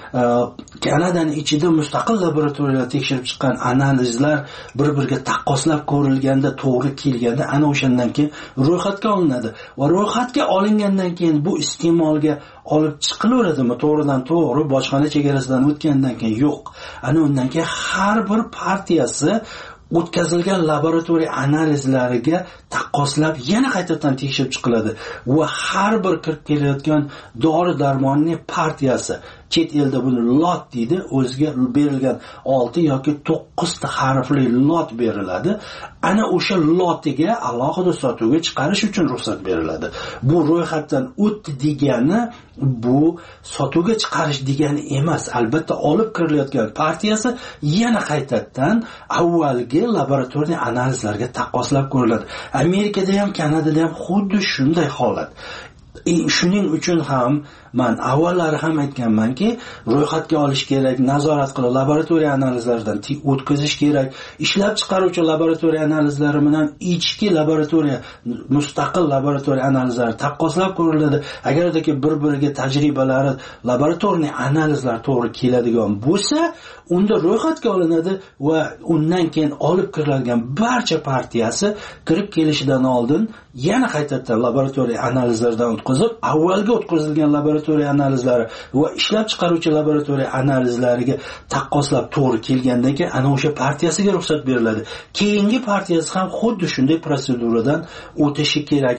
[SPEAKER 11] Kanadaning ichida mustaqil laboratoriyalar tekshirib chiqqan analizlar bir-biriga taqqoslab ko'rilganda, to'g'ri kelganda ana o'shandan keyin ro'yxatga olinadi. Va ro'yxatga olingandan keyin bu iste'molga olib chiqilaveradimi? To'g'ridan to'g'ri bojxona chegarasidan o'tgandan keyin yo'q. Ana undan keyin har bir partiyasi o'tkazilgan laboratoriya analizlariga taqqoslab yana qaytadan tekshirib chiqiladi va har bir kirib kelayotgan dori darmonning partiyasi, chet elda buni lot deydi, o'ziga berilgan olti yoki to'qqiz ta harfli lot beriladi. Ana o'sha lotiga alohida sotuvga chiqarish uchun ruxsat beriladi. Bu ro'yxatdan o'tdi degani bu sotuvga chiqarish degani emas. Albatta olib kirilayotgan partiyasi yana qaytadan avvalgi laboratoriya analizlariga taqqoslab ko'riladi. Amerikada ham, Kanadada ham xuddi shunday holat. E, shuning uchun ham men avvallari ham aytganmanki, ro'yxatga olish kerak, nazorat qilib laboratoriya analizlaridan o'tkazish kerak. Ishlab chiqaruvchi laboratoriya analizlari bilan ichki laboratoriya, mustaqil laboratoriya analizlari taqqoslab ko'riladi. Agardaki bir-biriga tajribalari, laboratoriya analizlar to'g'ri keladigan bo'lsa, unda ro'yxatga olinadi va undan keyin olib kiriladigan barcha partiyasi kirib kelishidan oldin yana qaytadan laboratoriya analizlaridan o'tkazib, avvalgi o'tkazilgan laboratoriya analizlari va ishlab chiqaruvchi laboratoriya analizlariga taqqoslab to'g'ri kelgandan keyin ana o'sha partiyasiga ruxsat beriladi. Keyingi partiyasi ham xuddi shunday proseduradan o'tishi kerak.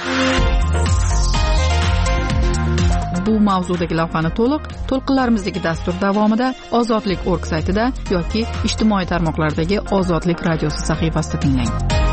[SPEAKER 2] Bu mavzudagi lavhani to'liq to'lqinlarimizdagi dastur davomida ozodlik точка org saytida yoki ijtimoiy tarmoqlardagi Ozodlik radiosi sahifasida tinglang.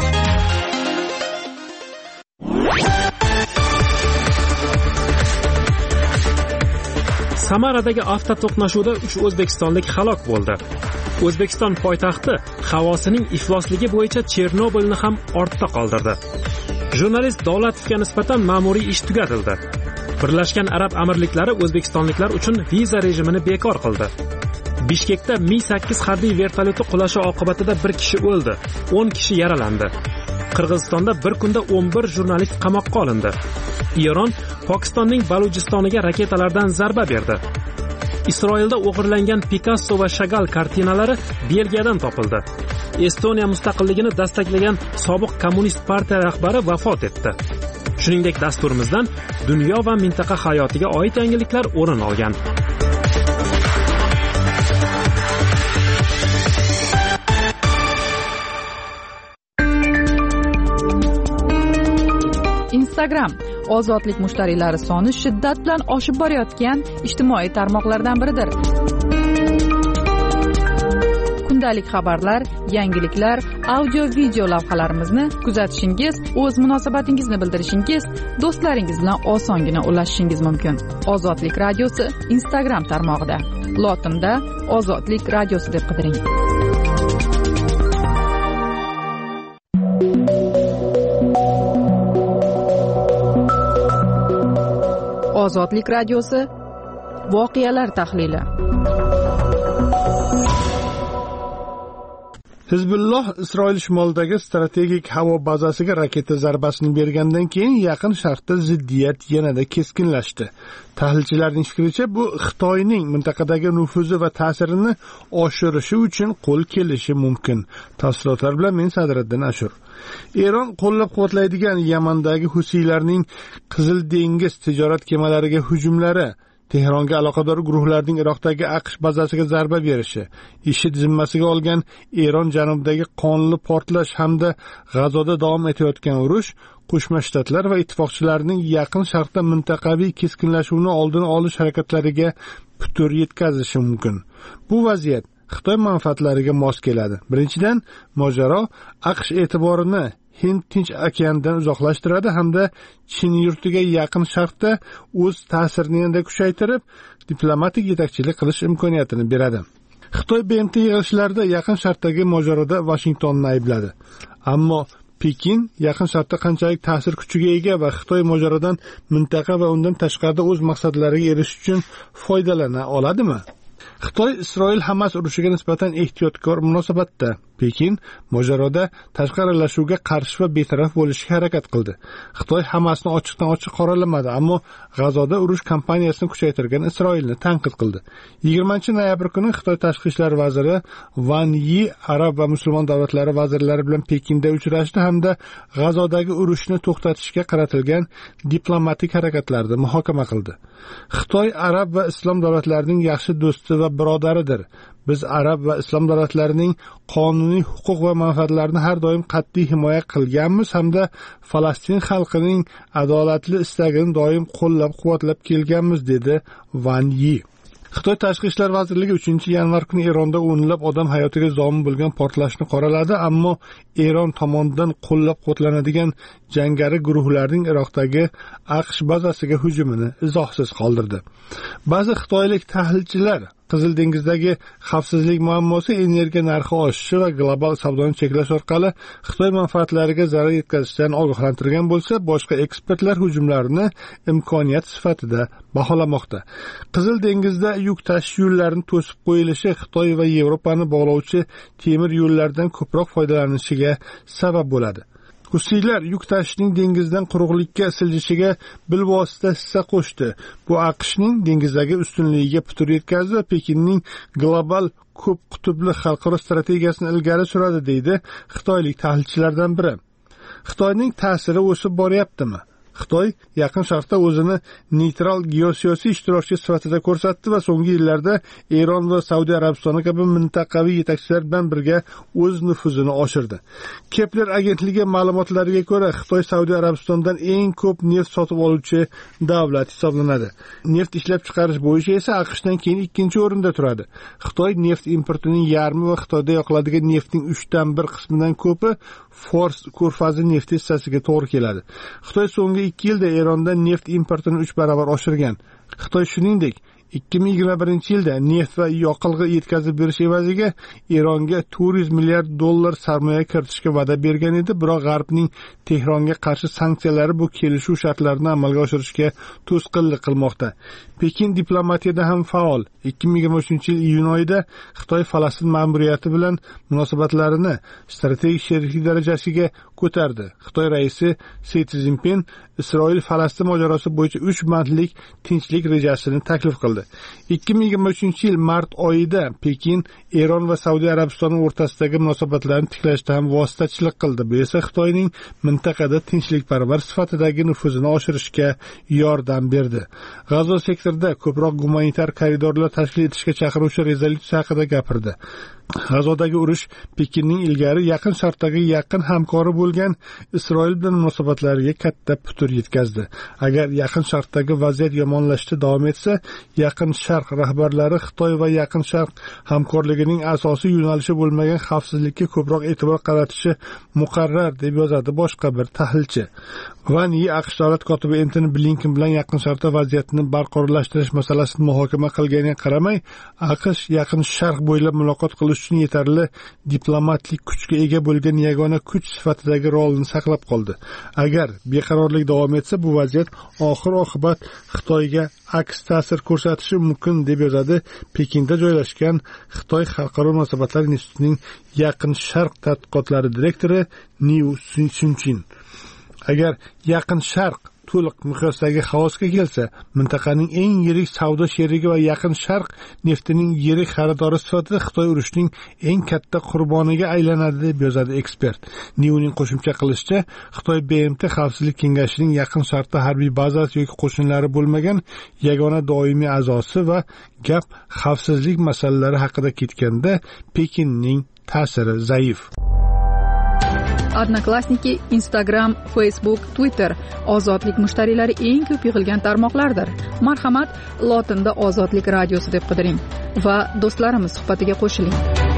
[SPEAKER 1] Samaradagi avtoto'qnashuvda uch o'zbekistonlik halok bo'ldi. O'zbekiston poytaxti havosining iflosligi bo'yicha Chernobilni ham ortda qoldirdi. Jurnalist Davlatovga nisbatan ma'muriy ish tugatildi. Birlashgan Arab Amirliklari o'zbekistonliklar uchun viza rejimini bekor qildi. Bishkekda Mi sakkiz harbiy vertolyoti qulashi oqibatida bir kishi o'ldi, o'n kishi yaralandi. Qirg'izistonda bir kunda o'n bir jurnalist qamoqqa olindi. Eron Pokistonning Balujistoniga raketalardan zarba berdi. Isroilda o'g'irlangan Picasso va Chagall kartinalari Belgiyadan topildi. Estoniya mustaqilligini dastaqlagan sobiq kommunist partiya rahbari vafot etdi. Shuningdek, dasturimizdan dunyo va mintaqa hayotiga oid yangiliklar o'rin olgan.
[SPEAKER 2] Instagram ozodlik mushtariylari soni shiddat bilan oshib borayotgan ijtimoiy tarmoqlardan biridir. Kundalik xabarlar, yangiliklar, audio video lavhalarimizni kuzatishingiz, o'z munosabatingizni bildirishingiz, do'stlaringiz bilan osongina ulashishingiz mumkin. Ozodlik radiosi Instagram tarmog'ida. Lotinda Ozodlik radiosi deb qidiring. Ozodlik radiosi voqealar tahlili.
[SPEAKER 6] Hizbulloh Isroil shimolidagi strategik havo bazasiga raketa zarbasini bergandan keyin Yaqin Sharqda ziddiyat yanada keskinlashdi. Tahlilchilarning fikricha, bu Xitoyning mintaqadagi nufuzi va ta'sirini oshirishi uchun qo'l kelishi mumkin. Tafsilotlar bilan men Sadriddin Ashur. Eron qo'llab-quvvatlaydigan Yamandagi Husiylarning Qizil dengiz tijorat kemalariga hujumlari, Tehronga aloqador guruhlarning Iroqdagi AQSh bazasiga zarba berishi, IShID zimmasiga olgan Eron janubidagi qonli portlash hamda G'azoda davom etayotgan urush Qo'shma Shtatlar va ittifoqchilarining Yaqin Sharqda mintaqaviy keskinlashuvni oldini olish harakatlariga putur yetkazishi mumkin. Bu vaziyat Xitoy manfaatlariga mos keladi. Birinchidan, mojaro AQSh e'tiborini Hind Tinch okeanidan uzoqlashtiradi hamda Chin yurtiga Yaqin Sharqda o'z ta'sirini yanada kuchaytirib, diplomatik yetakchilik qilish imkoniyatini beradi. Xitoy B M T yig'ilishlarida Yaqin Sharqdagi mojaroda Vashingtonni aybladi. Ammo Pekin Yaqin Sharqda qanchalik ta'sir kuchiga ega va Xitoy mojarodan mintaqa va undan tashqarida o'z maqsadlariga erishish uchun foydalana oladimi? Xitoy Isroil Hamas urushiga nisbatan ehtiyotkor munosabatda. Pekin mojaroda tashqi aralashuvga qarshi va betaraf bo'lishga harakat qildi. Xitoy Hamasni ochiqdan ochiq qoralamadi, ammo G'azoda urush kampaniyasini kuchaytirgan Isroilni tanqid qildi. yigirmanchi noyabr kuni Xitoy tashqi ishlar vaziri Wang Yi Arab va musulmon davlatlari vazirlari bilan Pekinda uchrashdi hamda G'azodagi urushni to'xtatishga qaratilgan diplomatik harakatlarni muhokama qildi. Xitoy Arab va islom davlatlarining yaxshi do'sti va birodaridir. biz arab va islom davlatlarining qonuniy huquq va manfaatlarini har doim qat'iy himoya qilganmiz hamda Falastin xalqining adolatli istagini doim qo'llab-quvvatlab kelganmiz, dedi Van Yi. Xitoy Tashqi ishlar vazirligi uchinchi yanvar kuni Eronda o'nlab odam hayotiga zomin bo'lgan portlashni qoraladi, ammo Eron tomonidan qo'llab-quvvatlanadigan jangari guruhlarning Iroqdagi AQSh bazasiga hujumini izohsiz qoldirdi. Ba'zi xitoylik tahlilchilar Qizil dengizdagi xavfsizlik muammosi energiya narxi oshishi va global savdoni cheklash orqali Xitoy manfaatlariga zarar yetkazishdan ogohlantirgan bo'lsa, boshqa ekspertlar hujumlarni imkoniyat sifatida baholamoqda. Qizil dengizda yuk tashish yo'llarini to'sib qo'yilishi Xitoy va Yevropani bog'lovchi temir yo'llardan ko'proq foydalanishiga sabab bo'ladi. Husiylar yuk tashishning dengizdan quruqlikka siljishiga bilvosita hissa qo'shdi. Bu AQShning dengizdagi ustunligiga putur yetkazdi va Pekinning global ko'p qutbli xalqaro strategiyasini ilgari suradi, deydi xitoylik tahlilchilardan biri. Xitoyning ta'siri o'sib boryaptimi? Xitoy Yaqin Sharqda o'zini neytral geosiyosiy ishtirokchi sifatida ko'rsatdi va so'nggi yillarda Eron va Saudiya Arabistoni kabi mintaqaviy yetakchilar bilan birga o'z nufuzini oshirdi. Kepler agentligi ma'lumotlariga ko'ra, Xitoy Saudiya Arabistondan eng ko'p neft sotib oluvchi davlat hisoblanadi. Neft ishlab chiqarish bo'yicha esa AQShdan keyin ikkinchi o'rinda turadi. Xitoy neft importining yarmi va Xitoyda yoqiladigan neftning uchdan bir qismidan ko'pi Fors ko'rfazi nefti hissasiga to'g'ri keladi. Xitoy so'nggi ikki yilda Erondan neft importini uch barobar oshirgan. Xitoy shuningdek ikki ming yigirma birinchi yilda neft va yoqilg'i yetkazib berish evaziga Eronga to'rt yuz milliard dollar sarmoya kiritishga va'da bergan edi, biroq G'arbning Tehronga qarshi sanksiyalari bu kelishuv shartlarini amalga oshirishga to'sqinlik qilmoqda. Pekin diplomatiyada ham faol. ikki ming yigirma uchinchi yil iyun oyida Xitoy Falastin ma'muriyati bilan munosabatlarini strategik sheriklik darajasiga ko'tardi. Xitoy raisi Si Szinpin Isroil-Falastin mojarosi bo'yicha uch bandlik tinchlik rejasini taklif qildi. ikki ming yigirma uchinchi yil mart oyida Pekin Eron va Saudiya Arabistoni o'rtasidagi munosabatlarni tiklashda ham vositachilik qildi. Bu esa Xitoyning mintaqada tinchlikparvar sifatidagi nufuzini oshirishga yordam berdi. G'azo sektorida ko'proq gumanitar koridorlar tashkil etishga chaqiruvchi rezolyutsiya haqida gapirdi. G'azodagi urush Pekinning ilgari Yaqin Sharqdagi yaqin hamkori bo'lgan Isroil bilan munosabatlariga katta putur yetkazdi. Agar Yaqin Sharqdagi vaziyat yomonlashda davom etsa, Yaqin Sharq rahbarlari Xitoy va Yaqin Sharq hamkorligining asosiy yo'nalishi bo'lmagan xavfsizlikka ko'proq e'tibor qaratishi muqarrar, deb yozadi boshqa bir tahlilchi. Van Yi AQSh davlat kotibi Antony Blinken bilan Yaqin Sharqda vaziyatni barqarorlashtirish masalasini muhokama qilganiga qaramay, AQSh Yaqin Sharq bo'ylab muloqot qilish uchun yetarli diplomatik kuchga ega bo'lgan yagona kuch sifatidagi rolini saqlab qoldi. Agar beqarorlik davom etsa, bu vaziyat oxir-oqibat Xitoyga aks ta'sir ko'rsatishi mumkin, deb yozadi Pekinda joylashgan Xitoy xalqaro munosabatlar institutining Yaqin Sharq tadqiqotlari direktori Niu Sunchin. Agar Yaqin Sharq to'liq miqyosdagi xaosga kelsa, mintaqaning eng yirik savdo sherigi va Yaqin Sharq neftining yirik xaridori sifatida Xitoy urushning eng katta qurboniga aylanadi, deb yozadi ekspert. Niuning qo'shimcha qilishicha, Xitoy B M T Xavfsizlik kengashining Yaqin Sharqda harbiy bazasi yoki qo'shinlari bo'lmagan yagona doimiy a'zosi va gap xavfsizlik masalalari haqida ketganda Pekinning ta'siri zaif.
[SPEAKER 2] Odnoklassniki, Instagram, Facebook, Twitter ozodlik mushtariylari eng ko'p yig'ilgan tarmoqlardir. Marhamat, lotinda Ozodlik radiosi deb qidiring va do'stlarimiz suhbatiga qo'shiling.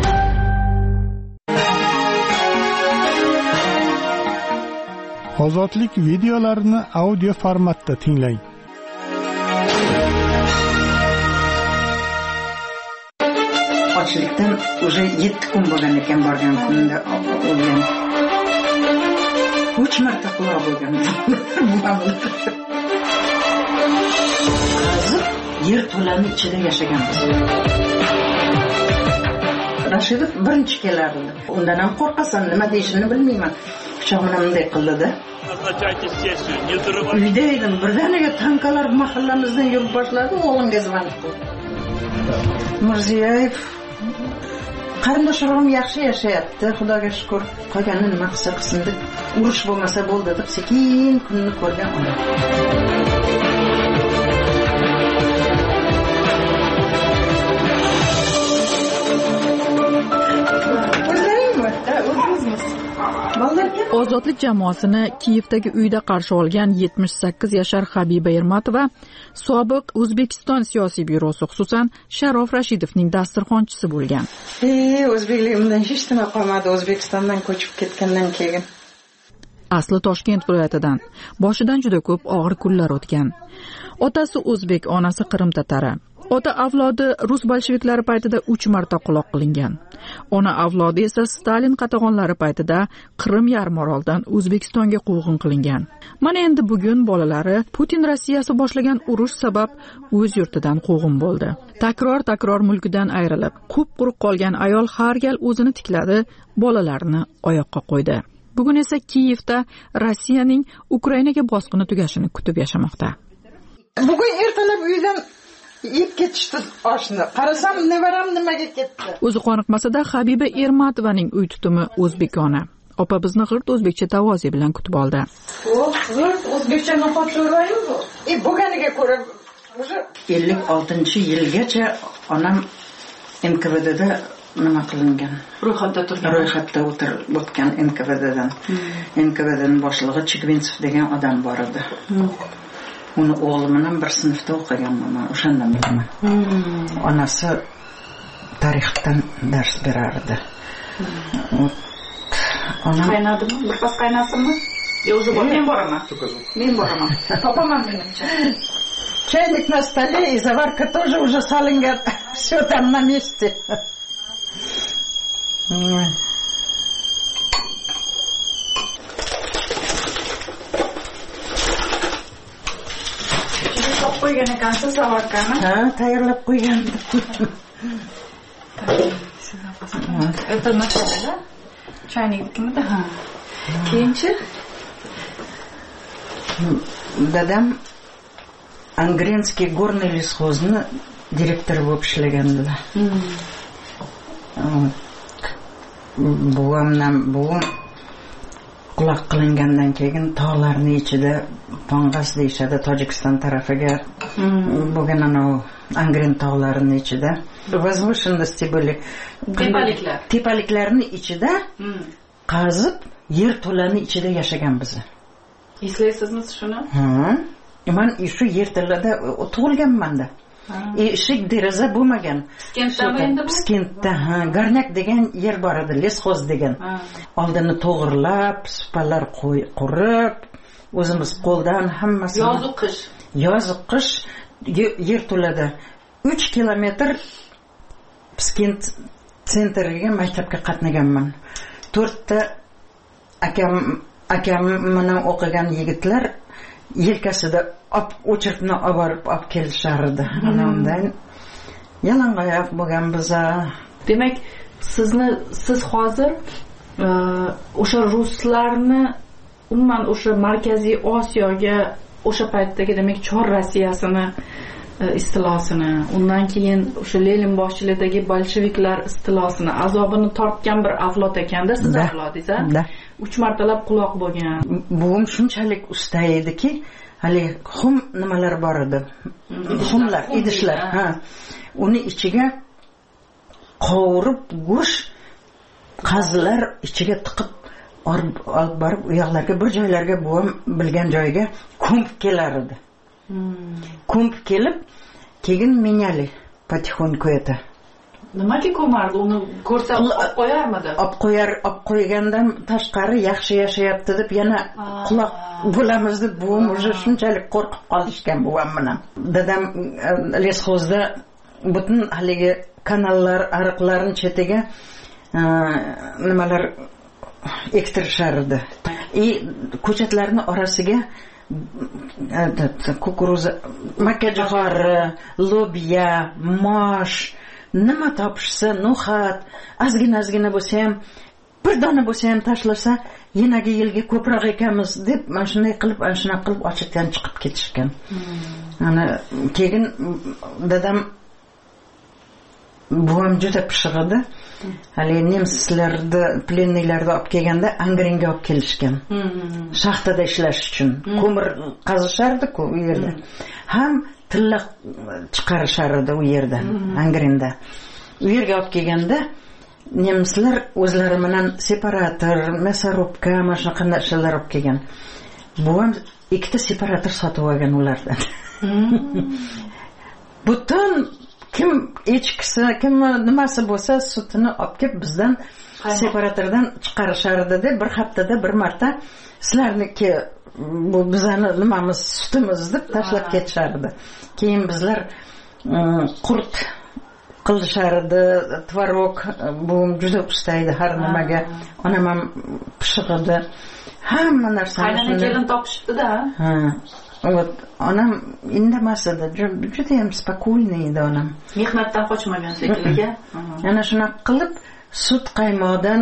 [SPEAKER 6] Ozodlik videolarini audio formatda tinglang.
[SPEAKER 3] Ochlikdan уже yetti kun bo'lgan ekan, borgan kunda o'lgan. uch marta quloq bo'lgan. Yer to'lani ichida yashaganmiz. Rashidov birinchi kelardi. Undan ham qo'rqasan, nima deyishini bilmayman. Pichoq bilan bunday qildi-da. Uyda edim, birdaniga tankalar mahallamizdan yurib boshladi, o'g'limga zvonib qildi. Mirziyoyev qarindoshlarim yaxshi yashayapti, Xudoga shukr. Qolganini nima qilsa qilsin deb, urush bo'lmasa bo'ldi deb sekin kunni ko'rgan ona.
[SPEAKER 2] ozodlik jamoasini Kiyevdagi uyda qarshi olgan yetmish sakkiz yashar Habiba Ermatova sobiq O'zbekiston siyosiy byurosi, xususan Sharof Rashidovning dasturxonchisi bo'lgan.
[SPEAKER 3] E, o'zbekligimdan hech nima qolmadi O'zbekistondan ko'chib ketgandan keyin.
[SPEAKER 2] Asli Toshkent viloyatidan. Boshidan juda ko'p og'ir kunlar o'tgan. Otasi o'zbek, onasi Qrim tatari. Ota avlodi rus bolsheviklari paytida uch marta quloq qilingan. Ona avlodi esa Stalin qatag'onlari paytida Qrim yarimoroldan O'zbekistonga quvg'in qilingan. Mana endi bugun bolalari Putin Rossiyasi boshlagan urush sabab o'z yurtidan quvg'in bo'ldi. Takror-takror mulkidan ayrilib, qup-quruq qolgan ayol har gal o'zini tikladi, bolalarini oyoqqa qo'ydi. Bugun esa Kiyevda Rossiyaning Ukrainaga bosqini tugashini kutib yashamoqda.
[SPEAKER 3] Bugun ertalab uydan yeb ketishdi oshni. Qarasam, nevaram nimaga ketdi?
[SPEAKER 2] O'zi qoniqmasada Habiba Ermatovaning uy tutumi o'zbekona. Opa bizni g'irt o'zbekcha tavozi bilan kutib oldi.
[SPEAKER 3] O, g'irt o'zbekcha noxat so'raymi bu? E, bo'lganiga ko'ra, o'sha ellik oltinchi yilgacha onam M K V D'da nima qilingan?
[SPEAKER 2] Ro'yxatda turgan.
[SPEAKER 3] Ro'yxatda o'tirib o'tgan M K V D'dan. M K V D'ning boshlig'i Chigvintsev degan odam bor edi. Uni o'g'lim bilan bir sinfda o'qiganman, men o'shandan bilaman. Onasi tarixdan dars berardi.
[SPEAKER 2] Onam qaynadimi? Bir pas qaynasinmi? Yo, o'zi bor, men boraman. Men boraman. Topaman menimcha.
[SPEAKER 3] Чайник на столе, и заварка тоже уже салынган. Все там на месте.
[SPEAKER 2] Qo'ygan ekansiz zavarkani?
[SPEAKER 3] Ha, tayyorlab qo'ygandim.
[SPEAKER 2] Это начало, Chayniknikimida? Ha. Keyinchi?
[SPEAKER 3] Dadam Angrenskiy горный лесхозны директор bo'lib ishlagandilar. Buvamdan buvim quloq qilingandan keyin tog'larni ichida Pangas deyishadi, Tojikiston tarafiga bo'lgan ana Angren tog'larining ichida возвышенности были.
[SPEAKER 2] Tepaliklar.
[SPEAKER 3] Tepaliklarning ichida qazib yer to'lani ichida yashagan biz.
[SPEAKER 2] Eslaysizmi shuni?
[SPEAKER 3] Ha. Men shu yer to'lada tug'ilganman-da. Eshik deraza bo'lmagan.
[SPEAKER 2] Piskentdami endi bu?
[SPEAKER 3] Piskentda, ha, Garnak degan yer bor edi, lesxoz degan. Oldini to'g'irlab, supalar qurib, o'zimiz qo'ldan hammasini.
[SPEAKER 2] Yozu qish.
[SPEAKER 3] Yozu qish yer to'lada uch kilometr Piskent sentriga maktabga qatnaganman. to'rtta akam akam bilan o'qigan yigitlar yelkasida op o'chirtni olib borib olib kelishardi. Ana undan yalangoyoq bo'lgan biz.
[SPEAKER 2] Demak, sizni siz hozir o'sha ruslarni umuman o'sha Markaziy Osiyoga o'sha paytdagi demak Chor Rossiyasini istilosini, undan keyin o'sha Lenin boshchiligidagi bolsheviklar istilosini, azobini tortgan bir avlod ekanda, siz avlodingiz-a? uch martalab quloq bo'lgan.
[SPEAKER 3] Buvim shunchalik usta ediki, hali xum nimalar bor edi. Xumlar, idishlar, ha. Uni ichiga qovurib go'sht qazilar ichiga tiqib olib borib, u yoqlarga bir joylarga buvim bilgan joyga ko'mib kelar edi. Ko'mib kelib, keyin menyali потихоньку это.
[SPEAKER 2] Nimaga ko'mardi? Uni ko'rsa olib qo'yarmidi?
[SPEAKER 3] Olib qo'yar, olib qo'ygandan tashqari yaxshi yashayapti deb yana quloq bo'lamiz deb buvim уже shunchalik qo'rqib qolishgan buvam bilan. Dadam lesxozda butun haligi kanallar, ariqlarning chetiga nimalar ektirishardi. И ko'chatlarning orasiga kukuruza, makkajo'xori, lobya, mosh, nima topishsa, no'xat, ozgina-ozgina bo'lsa ham, bir dona bo'lsa ham tashlasa, yinaga yilga ko'proq ekamiz deb, mana shunday qilib, ana shuna qilib ochitdan chiqib ketishgan. Ana keyin dadam buvam juda pishiq edi. Hali nemslarni, plennilarni olib kelganda Angrenga olib kelishgan. Shaxtada ishlash uchun. Ko'mir qazishardi-ku u yerda. Ham tilla chiqarishardi u yerda, Angrenda. U yerga olib kelganda nemislar o'zlari bilan separator мясорубка mana shunaqanday ishlar olib kelgan. Bu ham ikkita separator sotib olgan ulardan. Butun kim echkisi, kim nimasi bo'lsa sutini olib kelib bizdan separatordan chiqarishardi deb bir haftada bir marta sizlarniki bu bizani nimamiz sutimiz deb tashlab ketishardi. Keyin bizlar qurt qilishardi, tvorog bu juda usta edi har nimaga. Onam ham pishiq edi. Hamma narsani
[SPEAKER 2] qaynona kelin topishibdi-da.
[SPEAKER 3] Ha. Вот, onam indamas edi. Juda ham spokойный edi onam.
[SPEAKER 2] Mehnatdan qochmagan shekilli.
[SPEAKER 3] Ana shunaqa qilib sut qaymoqdan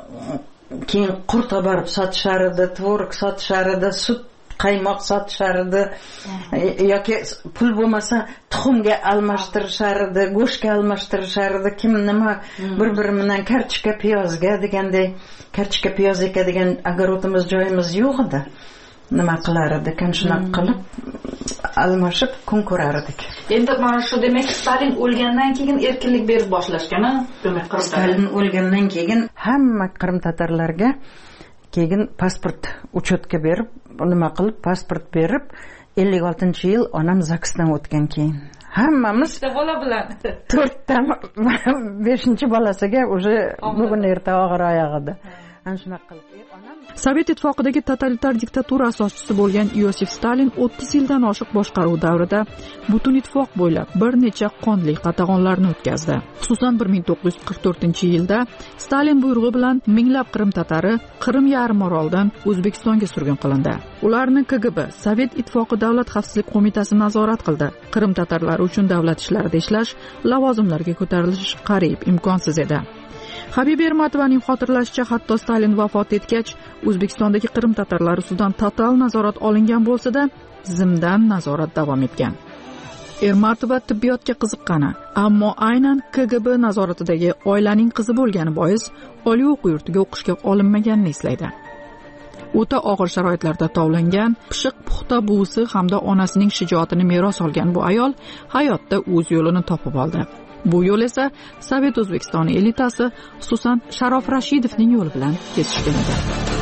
[SPEAKER 3] keyin qurt olib sotishardi, tvorog sotishardi, sut qaymoq sotishardi yoki pul bo'lmasa tuxumga almashtirishardi, go'shtga almashtirishardi, kim nima bir-biri bilan kartoshka piyozga deganday, kartoshka piyoz ekadigan огородimiz joyimiz yo'q edi. Nima qilar edik, kan shunaqa qilib almashib kun ko'rardik.
[SPEAKER 2] Endi mana shu demak Stalin o'lgandan keyin erkinlik berib boshlashgan-a? Demak
[SPEAKER 3] Stalin o'lgandan keyin hamma Qrim tatarlarga keyin pasport uchotka berib, nima qilib pasport berib ellik oltinchi yil onam zaksdan o'tgan keyin hammamiz
[SPEAKER 2] ikkita bola bilan
[SPEAKER 3] to'rtta beshinchi bolasiga уже bugun erta og'ir oyoq edi. Ana shunaqa qilib
[SPEAKER 2] Sovet ittifoqidagi totalitar diktatura asoschisi bo'lgan Iosif Stalin o'ttiz yildan oshiq boshqaruv davrida butun ittifoq bo'ylab bir necha qonli qatag'onlarni o'tkazdi. Xususan bir ming to'qqiz yuz qirq to'rtinchi yilda Stalin buyrug'i bilan minglab Qrim tatari Qrim yarim orolidan O'zbekistonga surgun qilindi. Ularni K G B, Sovet ittifoqi davlat xavfsizlik qo'mitasi nazorat qildi. Qrim tatarlari uchun davlat ishlarida ishlash, lavozimlarga ko'tarilish qariyb imkonsiz edi. Habib Ermatovaning xotirlashicha, hatto Stalin vafot etgach, O'zbekistondagi Qrim tatarlari ustidan total nazorat olingan bo'lsa-da, zimdan nazorat davom etgan. Ermatova tibbiyotga qiziqqani, ammo aynan K G B nazoratidagi oilaning qizi bo'lgani bois oliy o'quv yurtiga o'qishga olinmaganini eslaydi. O'ta og'ir sharoitlarda tovlangan, pishiq puxta buvisi hamda onasining shijoatini meros olgan bu ayol hayotda o'z yo'lini topib oldi. Bu yo'l esa Sovet O'zbekistoni elitasi, xususan Sharof Rashidovning yo'li bilan kesishgan edi.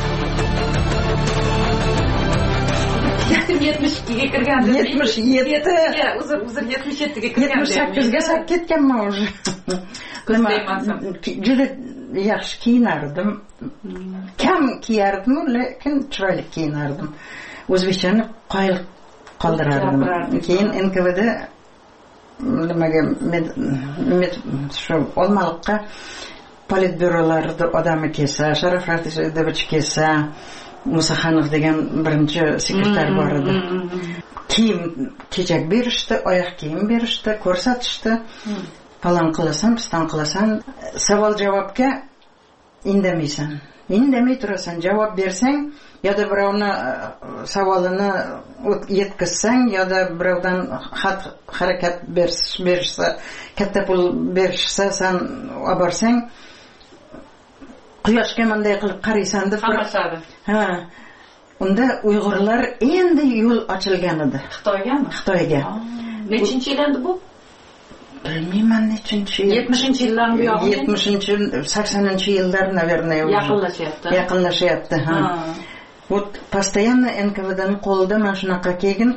[SPEAKER 2] yetmish ikkiga kirganda
[SPEAKER 3] yetmish yetti
[SPEAKER 2] uzr uzr yetmish yettiga kirganda
[SPEAKER 3] yetmish sakkizga sap ketganman уже. Nima juda yaxshi kiyinardim. Kam kiyardim, lekin chiroyli kiyinardim. O'zbekchani qoyil qoldirardim. Keyin N K V da nimaga men shu Olmaliqqa politbyurolarda odami kelsa, Sharof Rashidovich kelsa, Musaxanov degan birinchi sekretar bor edi. Kiyim kechak berishdi, oyoq kiyim berishdi, ko'rsatishdi. Falon qilasan, piston qilasan, savol javobga indamaysan. Indamay turasan, javob bersang, yoda birovni savolini yetkazsang, yoda birovdan xat harakat berishsa, katta pul berishsa, sen olib borsang, quyoshga bunday qilib qaraysan deb
[SPEAKER 2] qamashadi.
[SPEAKER 3] Ha. Unda Uyg'urlar endi yo'l ochilgan edi.
[SPEAKER 2] Xitoygami?
[SPEAKER 3] Xitoyga.
[SPEAKER 2] Nechinchi yil endi bu?
[SPEAKER 3] Bilmayman nechinchi yil.
[SPEAKER 2] yetmishinchi yillar bu yo'q.
[SPEAKER 3] yetmishinchi, saksoninchi yillar, наверное,
[SPEAKER 2] yaqinlashyapti.
[SPEAKER 3] Yaqinlashyapti, ha. Вот постоянно N K V dan qo'lida mana shunaqa keyin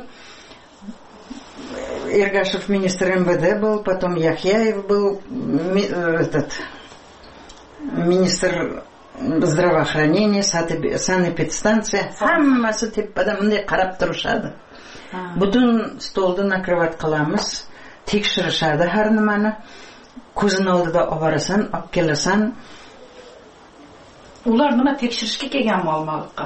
[SPEAKER 3] Ergashev министр M V D был, потом Яхьяев был, этот министр здравоохранения, санэпидстанция, hammasi tepada bunday qarab turishadi. Butun stolni nakrivat qilamiz, tekshirishadi har nimani. Ko'zing oldida olib borasan, olib kelasan.
[SPEAKER 2] Ular nima tekshirishga kelgan Olmaliqqa?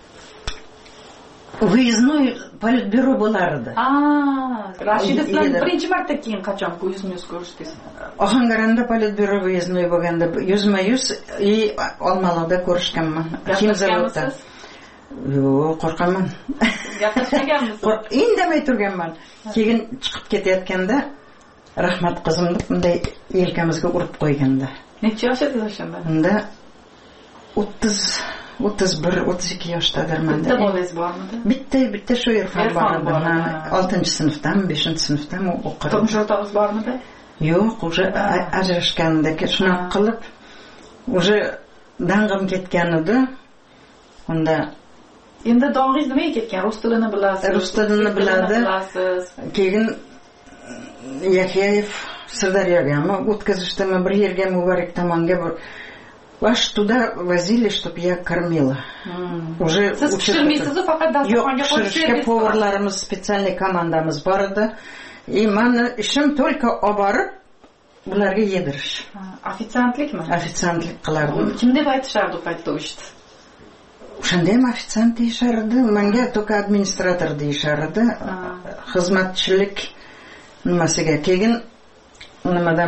[SPEAKER 3] Выездной политбюро bo'lar edi.
[SPEAKER 2] Ha, Rashidov bilan birinchi marta keyin qachon yuzma-yuz ko'rishdingiz?
[SPEAKER 3] Ohangaronda политбюро выездной bo'lganda yuzma-yuz и Olmaliqda ko'rishganman. Kim zavodda? Yo'q, qo'rqaman.
[SPEAKER 2] Gaplashmaganmisiz?
[SPEAKER 3] Indamay turganman. Keyin chiqib ketayotganda rahmat qizim deb bunday yelkamizga urib qo'yganda.
[SPEAKER 2] Necha yosh edingiz o'shanda?
[SPEAKER 3] Unda o'ttiz o'ttiz bir o'ttiz ikki yoshdadirman.
[SPEAKER 2] Bitta bolangiz bormidi?
[SPEAKER 3] Bitta bitta shu Irfon bor edi. oltinchi sinfdan, beshinchi sinfdan o'qirdi.
[SPEAKER 2] Turmush o'rtog'ingiz bormidi?
[SPEAKER 3] Yo'q, уже ajrashganda shunaqa qilib уже dang'im ketgan edi. Unda
[SPEAKER 2] endi dong'ingiz nimaga ketgan? Rus tilini bilasiz,
[SPEAKER 3] rus tilini biladi. Keyin Yaxyayev Sirdaryogami o'tkazishdimi, bir yerga Muborak tomonga bir аж туда возили, чтобы я кормила. Уже
[SPEAKER 2] siz pishirmaysiz, faqat dasturxonga qo'yib
[SPEAKER 3] pishirishga поварларimiz, специальный командамыз bor edi. И meni ishim только olib borib bularga yedirish.
[SPEAKER 2] Ofitsiantlikmi?
[SPEAKER 3] Ofitsiantlik qilardim.
[SPEAKER 2] Kim deb aytishardi u paytda u ishni?
[SPEAKER 3] O'shanda ham ofitsiant deyishardi, menga только administrator deyishardi. Xizmatchilik nimasiga. Keyin nimadan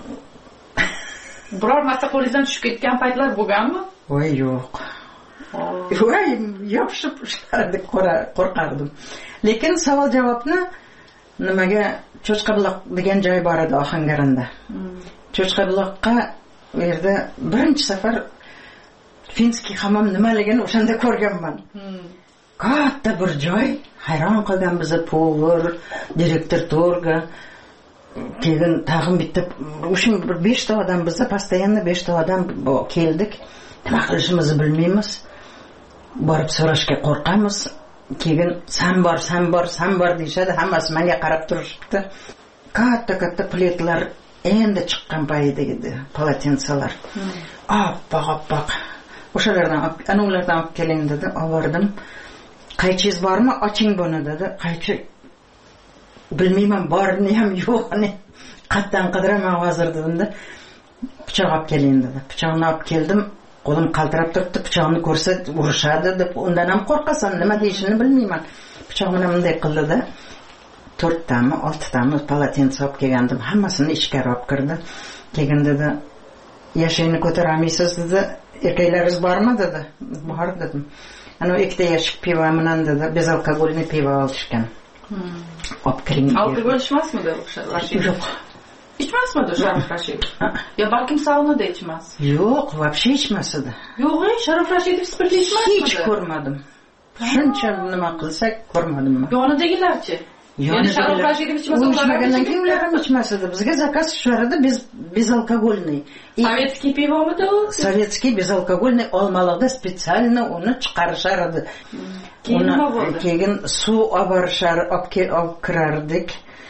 [SPEAKER 2] biror narsa qo'lingizdan tushib ketgan paytlar bo'lganmi?
[SPEAKER 3] Voy yo'q. Voy yopishib ushlardi, qo'rqardim. Lekin savol javobni nimaga Cho'chqabuloq degan joy bor edi Ohangaronda. Cho'chqabuloqqa u yerda birinchi safar finskiy hammom nimaligini o'shanda ko'rganman. Katta bir joy, hayron qolgan bizni povur, direktor torga. Keyin tag'in bitta o'shin bir besh ta odam bizda постоянно besh ta odam keldik. Nima qilishimizni bilmaymiz. Borib so'rashga qo'rqamiz. Keyin san bor, san bor, san bor deyshadi, hammasi menga qarab turishibdi. Katta-katta pletlar endi chiqqan payida edi, palatensalar. Oppoq-oppoq. O'shalardan, ana ulardan olib keling dedi, oldim. Qaychingiz bormi? Oching buni dedi. Qaychi bilmayman, bormi ham yo'qmi. Qatdan qidiraman hozir dedimda. Pichoq olib keling dedi. Pichoqni olib keldim. Qo'lim qaltirab turibdi, pichoqni ko'rsa urishadi deb, undan ham qo'rqasan, nima deyishini bilmayman. Pichoqni bunday qildi-da, to'rttami, oltitami palatensa olib kelgandim. Hammasini ichkari olib kirdi. Keyin dedi, "Yashayni ko'tarolmaysiz" dedi. "Erkaklaringiz bormi?" dedi. "Bor" dedim. Ana ikkita yashik pivo bilan dedi, bezalkogolniy pivo olishgan. Olib kiring.
[SPEAKER 2] Alkogol ichmasmidi o'sha Rashid?
[SPEAKER 3] Yo'q.
[SPEAKER 2] İçmezmidi Sharof Rashidov? Ya balkim saunada içmez.
[SPEAKER 3] Yo'q, вообще içmasdi.
[SPEAKER 2] Yo'q, Sharof Rashidov spirtli içmazmidi?
[SPEAKER 3] Hech ko'rmadim. Shuncha nima qilsak ko'rmadim.
[SPEAKER 2] Yonidagilarchi? Yani Sharof Rashidov içmasa
[SPEAKER 3] ulardan keyin ular ham içmasdi. Bizga zakaz tushirdi, biz bezalkogolniy.
[SPEAKER 2] Sovetskiy pivomidi u?
[SPEAKER 3] Sovetskiy bezalkogolniy olmalig'ida spesialni uni chiqarishardi.
[SPEAKER 2] Keyin nima bo'ldi?
[SPEAKER 3] Keyin suv olib borishar, olib kirardik.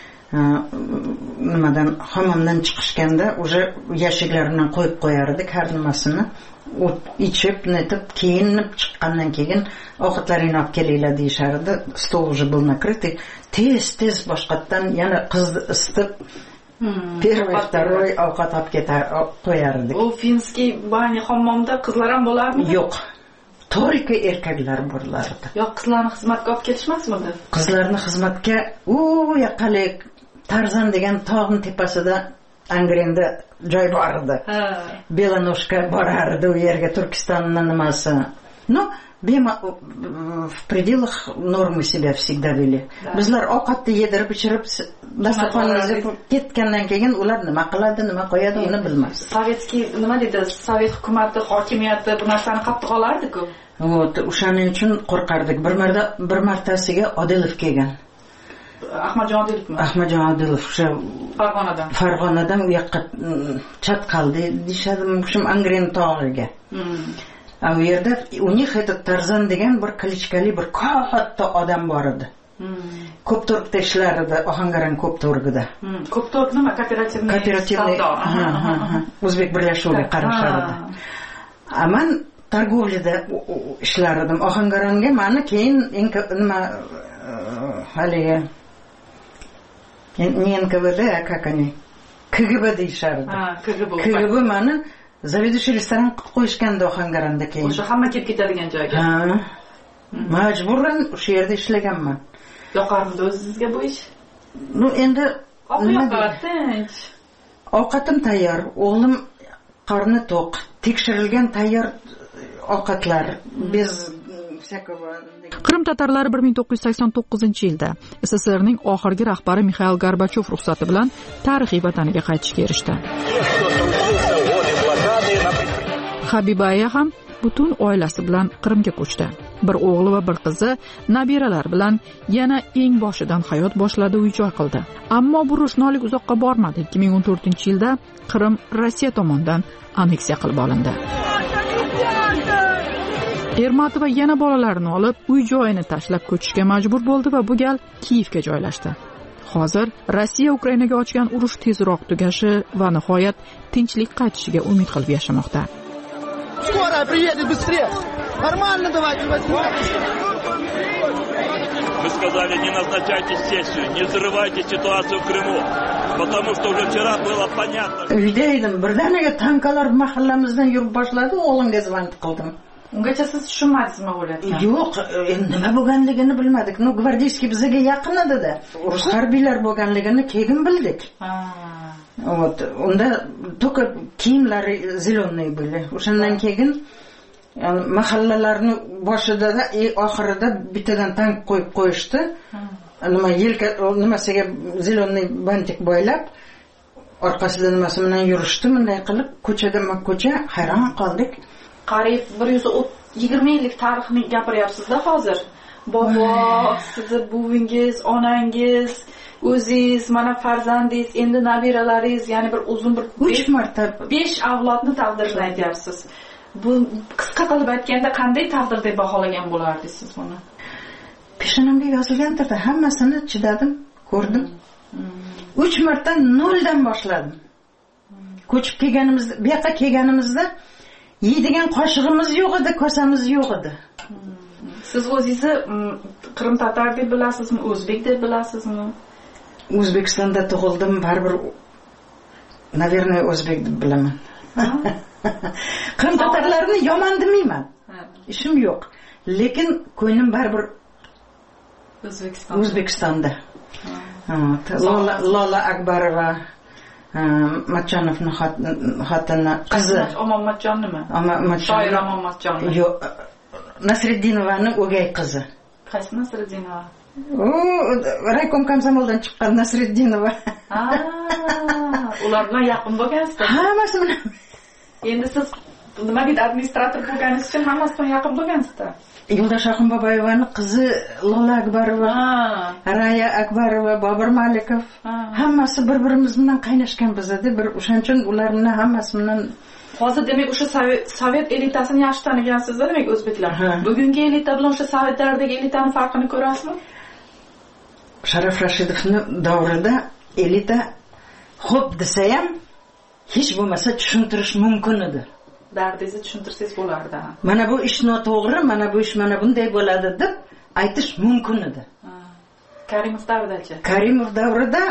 [SPEAKER 3] Nimadan hammomdan chiqishganda уже yashiklarni qo'yib qo'yardik har nimasini. Ichib, netib, kiyinib chiqqandan keyin ovqatlaringni olib kelinglar deyishardi. Stol уже был накрытый. Tez-tez boshqatdan yana qizni isitib, первый, второй ovqat olib ketar, qo'yardik.
[SPEAKER 2] U finskiy bani hammomda qizlar ham bo'larmi?
[SPEAKER 3] Yo'q. Только erkaklar borlardi.
[SPEAKER 2] Yo'q, qizlarni xizmatga olib ketishmasmidi?
[SPEAKER 3] Qizlarni xizmatga u yoqalik Tarzan degan tog'ning tepasida Angrenda joy bor edi. Belanoshka borardi u yerga, Turkistonning nimasi. No, bema в пределах нормы себя всегда вели. Bizlar ovqatni yedirib, ichirib, dasturxonni ketgandan keyin ular nima qiladi, nima qo'yadi, uni bilmaysiz.
[SPEAKER 2] Sovetskiy nima dedi? Sovet hukumati, hokimiyati bu narsani qattiq olardi-ku.
[SPEAKER 3] Вот, o'shaning uchun qo'rqardik. Bir marta bir martasiga Odilov kelgan.
[SPEAKER 2] Ahmadjon Odilovmi?
[SPEAKER 3] Ahmadjon Odilov o'sha
[SPEAKER 2] Farg'onadan.
[SPEAKER 3] Farg'onadan u yoqqa chatqaldi deyshadi, shum Angren tog'iga. A u yerda u них этот Tarzan degan bir klichkali bir katta odam bor edi. Ko'ptorgda ishlar edi, Ohangaron Ko'ptorgida.
[SPEAKER 2] Ko'ptorg nima? Kooperativniy
[SPEAKER 3] Kooperativniy, ha, ha, ha. O'zbek birlashuviga qarashardi. Aman торговляda ishlar edim. Ohangaronga meni keyin nima haligi не эн ка вэ дэ, а как они? ка гэ бэ deyishardi.
[SPEAKER 2] Ha, ка гэ бэ.
[SPEAKER 3] ка гэ бэ meni заведующий restoran qilib qo'yishganda Ohangaronda keyin.
[SPEAKER 2] O'sha hamma kelib ketadigan joyga.
[SPEAKER 3] Ha. Majburan o'sha yerda ishlaganman.
[SPEAKER 2] Yoqarmidi o'zingizga bu ish?
[SPEAKER 3] Nu endi
[SPEAKER 2] nima tinch.
[SPEAKER 3] Ovqatim tayyor, o'g'lim qorni to'q, tekshirilgan tayyor ovqatlar, bez
[SPEAKER 2] Qrim tatarlari bir ming to'qqiz yuz sakson to'qqizinchi yilda эс эс эс эрning oxirgi rahbari Mixail Gorbachov ruxsati bilan tarixiy vataniga qaytishga erishdi. Habibaya ham butun oilasi bilan Qrimga ko'chdi. bir o'g'li va bir qizi nabiralar bilan yana eng boshidan hayot boshladi, uy-joy qildi. Ammo bu ro'shnolik uzoqqa bormadi. ikki ming o'n to'rtinchi yilda Qrim Rossiya tomonidan anneksiya qilib olindi. Ermatova yana bolalarini olib, uy-joyini tashlab ko'chishga majbur bo'ldi va bu gal Kiyevga joylashdi. Hozir Rossiya Ukrainaga ochgan urush tezroq tugashi va nihoyat tinchlik qaytishiga umid qilib yashamoqda.
[SPEAKER 5] Скоро приедет быстрее. Нормально давайте возьмем.
[SPEAKER 22] Мы сказали, не назначайте сессию, не взрывайте ситуацию в Крыму, потому что уже вчера было понятно.
[SPEAKER 3] Uyda edim, birdaniga tankalar mahallamizdan yurib boshladi, o'g'limga zvont qildim.
[SPEAKER 2] Ungacha siz tushunmadingizmi bo'layotgan?
[SPEAKER 3] Yo'q, nima bo'lganligini bilmadik. No, gvardiyskiy bizga yaqin edi-da. Rus harbiylar bo'lganligini keyin bildik. Ha. Вот, unda только kiyimlari zeleniy bo'ldi. O'shandan keyin mahallalarni boshida da oxirida bittadan tank qo'yib qo'yishdi. Nima yelka nimasiga zeleniy bantik bo'ylab, orqasida nimasi bilan yurishdi, bunday qilib ko'chada-ko'cha hayron qoldik.
[SPEAKER 2] Qariyb bir yuz yigirma yillik tarixni gapiryapsiz-da hozir. Bobo, sizni buvingiz, onangiz, o'zingiz, mana farzandingiz, endi nabiralaringiz, ya'ni bir uzun bir
[SPEAKER 3] uch marta
[SPEAKER 2] besh avlodni taqdirini aytyapsiz. Bu qisqa qilib aytganda qanday taqdir deb baholagan bo'lardingiz siz buni?
[SPEAKER 3] Peshonamga yozilgandir-da, hammasini chidadim, ko'rdim. uch marta noldan boshladim. Ko'chib kelganimizda, bu yoqqa kelganimizda yeydigan qoshig'imiz yo'q edi, kosamiz yo'q edi.
[SPEAKER 2] Siz o'zingizni Qrim tatar deb bilasizmi, o'zbek deb bilasizmi?
[SPEAKER 3] O'zbekistonda tug'ildim, baribir navernoy o'zbek deb bilaman. Qrim tatarlarini yomon demayman. Ishim yo'q. Lekin ko'nglim baribir
[SPEAKER 2] O'zbekiston.
[SPEAKER 3] O'zbekistonda. Lola Lola Akbarova, Matchonovning xotini, qizi.
[SPEAKER 2] Omon Matchonnimi? Shoir Omon Matchonov.
[SPEAKER 3] Yo'q, Nasriddinovaning o'gay qizi.
[SPEAKER 2] Qaysi Nasriddinova?
[SPEAKER 3] O, raykom komsomoldan chiqqan Nasriddinova.
[SPEAKER 2] Ha, ular bilan yaqin bo'lgansizlar.
[SPEAKER 3] Hammasi bilan.
[SPEAKER 2] Endi siz nima deydi, administrator bo'lganingiz uchun hammasi bilan yaqin bo'lgansizlar.
[SPEAKER 3] Yo'ldosh Axunboboyevaning qizi Lola Akbarova, Raya Akbarova, Bobur Malikov, hammasi bir-birimiz bilan qaynashgan bizda, bir o'shaning uchun ular bilan hammasi bilan.
[SPEAKER 2] Hozir demak o'sha sovet elitasini yaxshi tanigansizlar, demak o'zbeklar. Bugungi elita bilan o'sha sovet davridagi elitaning farqini ko'rasizmi?
[SPEAKER 3] Sharaf Rashidovning davrida elita xo'p desa ham hech bo'lmasa tushuntirish mumkin edi.
[SPEAKER 2] Dardingizni tushuntirsangiz bo'lardi.
[SPEAKER 3] Mana bu ish noto'g'ri, mana bu ish mana bunday bo'ladi deb aytish mumkin edi.
[SPEAKER 2] Karimov davridachi?
[SPEAKER 3] Karimov davrida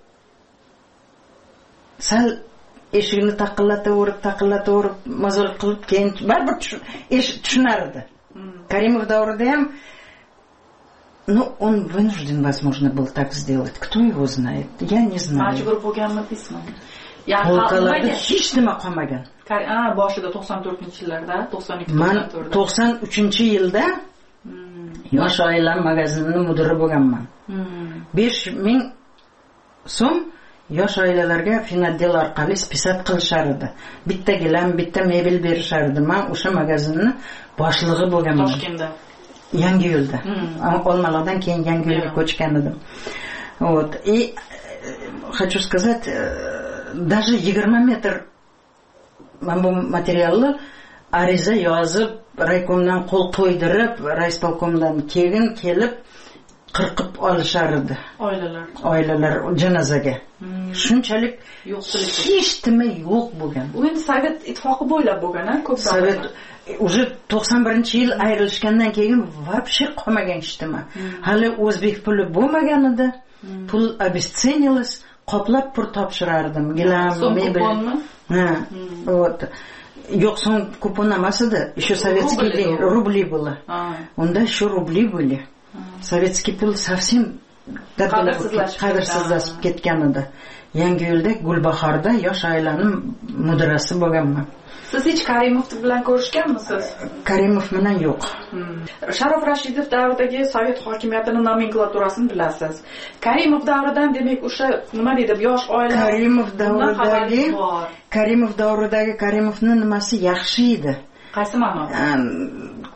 [SPEAKER 3] sal eshikni taqillatib, taqillatib, mazol qilib keyin baribir tushunar edi. Karimov davrida ham, ну, он вынужден, возможно, был так сделать. Кто его знает? Я не знаю.
[SPEAKER 2] Majbur bo'lganmi deysizmi?
[SPEAKER 3] Polkalarda hech nima qolmagan.
[SPEAKER 2] Ha, boshida to'qson to'rtinchi yillarda, to'qson ikki
[SPEAKER 3] Men to'qson uchinchi yilda Yosh oilam magazinining mudiri bo'lganman. besh ming so'm yosh oilalarga Finotdel orqali spisat qilishar edi. Bitta gilam, bitta mebel berishar edi. Men o'sha magazinning boshlig'i bo'lganman.
[SPEAKER 2] Toshkentda.
[SPEAKER 3] Yangi yo'lda. Olmaliqdan keyin Yangi yo'lga ko'chgan edim. Вот. И хочу сказать, даже yigirma metr men bu materialni ariza yozib, raykomdan qo'l qo'ydirib, raispolkomdan keyin kelib qirqib olishar edi.
[SPEAKER 2] Oilalar.
[SPEAKER 3] Oilalar janozaga. Shunchalik
[SPEAKER 2] yo'qchilik,
[SPEAKER 3] hech nima yo'q bo'lgan.
[SPEAKER 2] U endi Sovet ittifoqi bo'ylab bo'lgan-a, ko'p
[SPEAKER 3] Sovet уже to'qson birinchi yil ayrilishgandan keyin вообще qolmagan hech nima. Hali o'zbek puli bo'lmagan edi. Pul обесценилось, qoplab pul topshirardim. Gilam, mebel. Ha, вот. Yo'q, so'ng kupon emas edi. Еще советский деньги, рубли было. Unda еще rubli были. Sovetskiy pul совсем qadrsizlashib ketgan edi. Yangi yo'lda Gulbahorda yosh oilaning mudirasi bo'lganman.
[SPEAKER 2] Siz hech Karimov bilan ko'rishganmisiz?
[SPEAKER 3] Karimov bilan yo'q.
[SPEAKER 2] Sharof Rashidov davridagi sovet hokimiyatining nomenklaturasini bilasiz. Karimov davridan demak o'sha nima deydi, yosh oila
[SPEAKER 3] Karimov davridagi Karimov davridagi Karimovning nimasi yaxshi edi.
[SPEAKER 2] Qaysi ma'noda?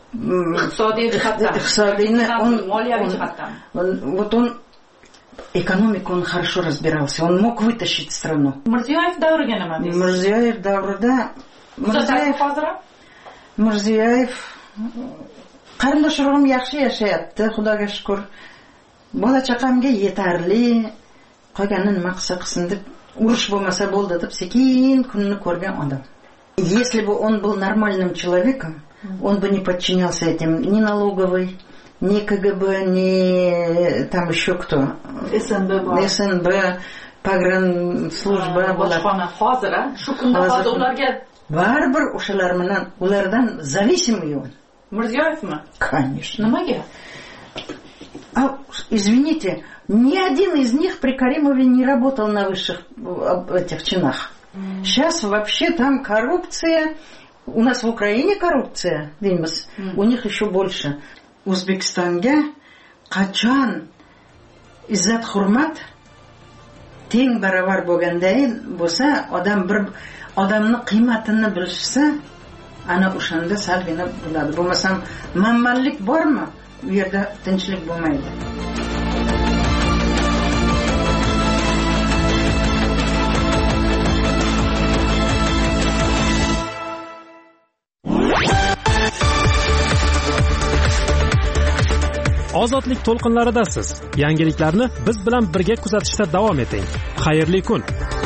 [SPEAKER 2] iqtisodiy jihatdan,
[SPEAKER 3] iqtisodiyni он
[SPEAKER 2] moliyaviy jihatdan.
[SPEAKER 3] Вот он экономику он хорошо разбирался, он мог вытащить страну.
[SPEAKER 2] Mirziyoyev davriga nima deysiz?
[SPEAKER 3] Mirziyoyev davrida
[SPEAKER 2] Mirziyoyev hozir
[SPEAKER 3] Mirziyoyev qarindosh urug'im yaxshi yashayapti, Xudoga shukr. Bola chaqamga yetarli, qolganini nima qilsa qilsin deb, urush bo'lmasa bo'ldi deb sekin kunini ko'rgan odam. Если бы он был нормальным человеком, он бы не подчинялся этим ни налоговой, ни КГБ, ни там еще кто.
[SPEAKER 2] СНБ,
[SPEAKER 3] СНБ, pogranslujba
[SPEAKER 2] bojxona. Hozir shu kunda hozir ularga
[SPEAKER 3] baribir o'shalar bilan ulardan зависимый он.
[SPEAKER 2] Mirziyoyevmi?
[SPEAKER 3] Конечно.
[SPEAKER 2] Nimaga?
[SPEAKER 3] А, извините, ни один из них при Каримове не работал на высших этих чинах. Mm. Сейчас вообще там коррупция. У нас в Украине коррупция, Димас. Mm. У них еще больше. O'zbekistonga qachon izzat hurmat teng barobar bo'lganday bo'lsa, odam bir odamni qiymatini bilsa, ana o'shanda salgina bo'ladi. Bo'lmasam manmanlik bormi? U yerda tinchlik bo'lmaydi.
[SPEAKER 1] Ozodlik to'lqinlaridasiz. Yangiliklarni biz bilan birga kuzatishda davom eting. Xayrli kun.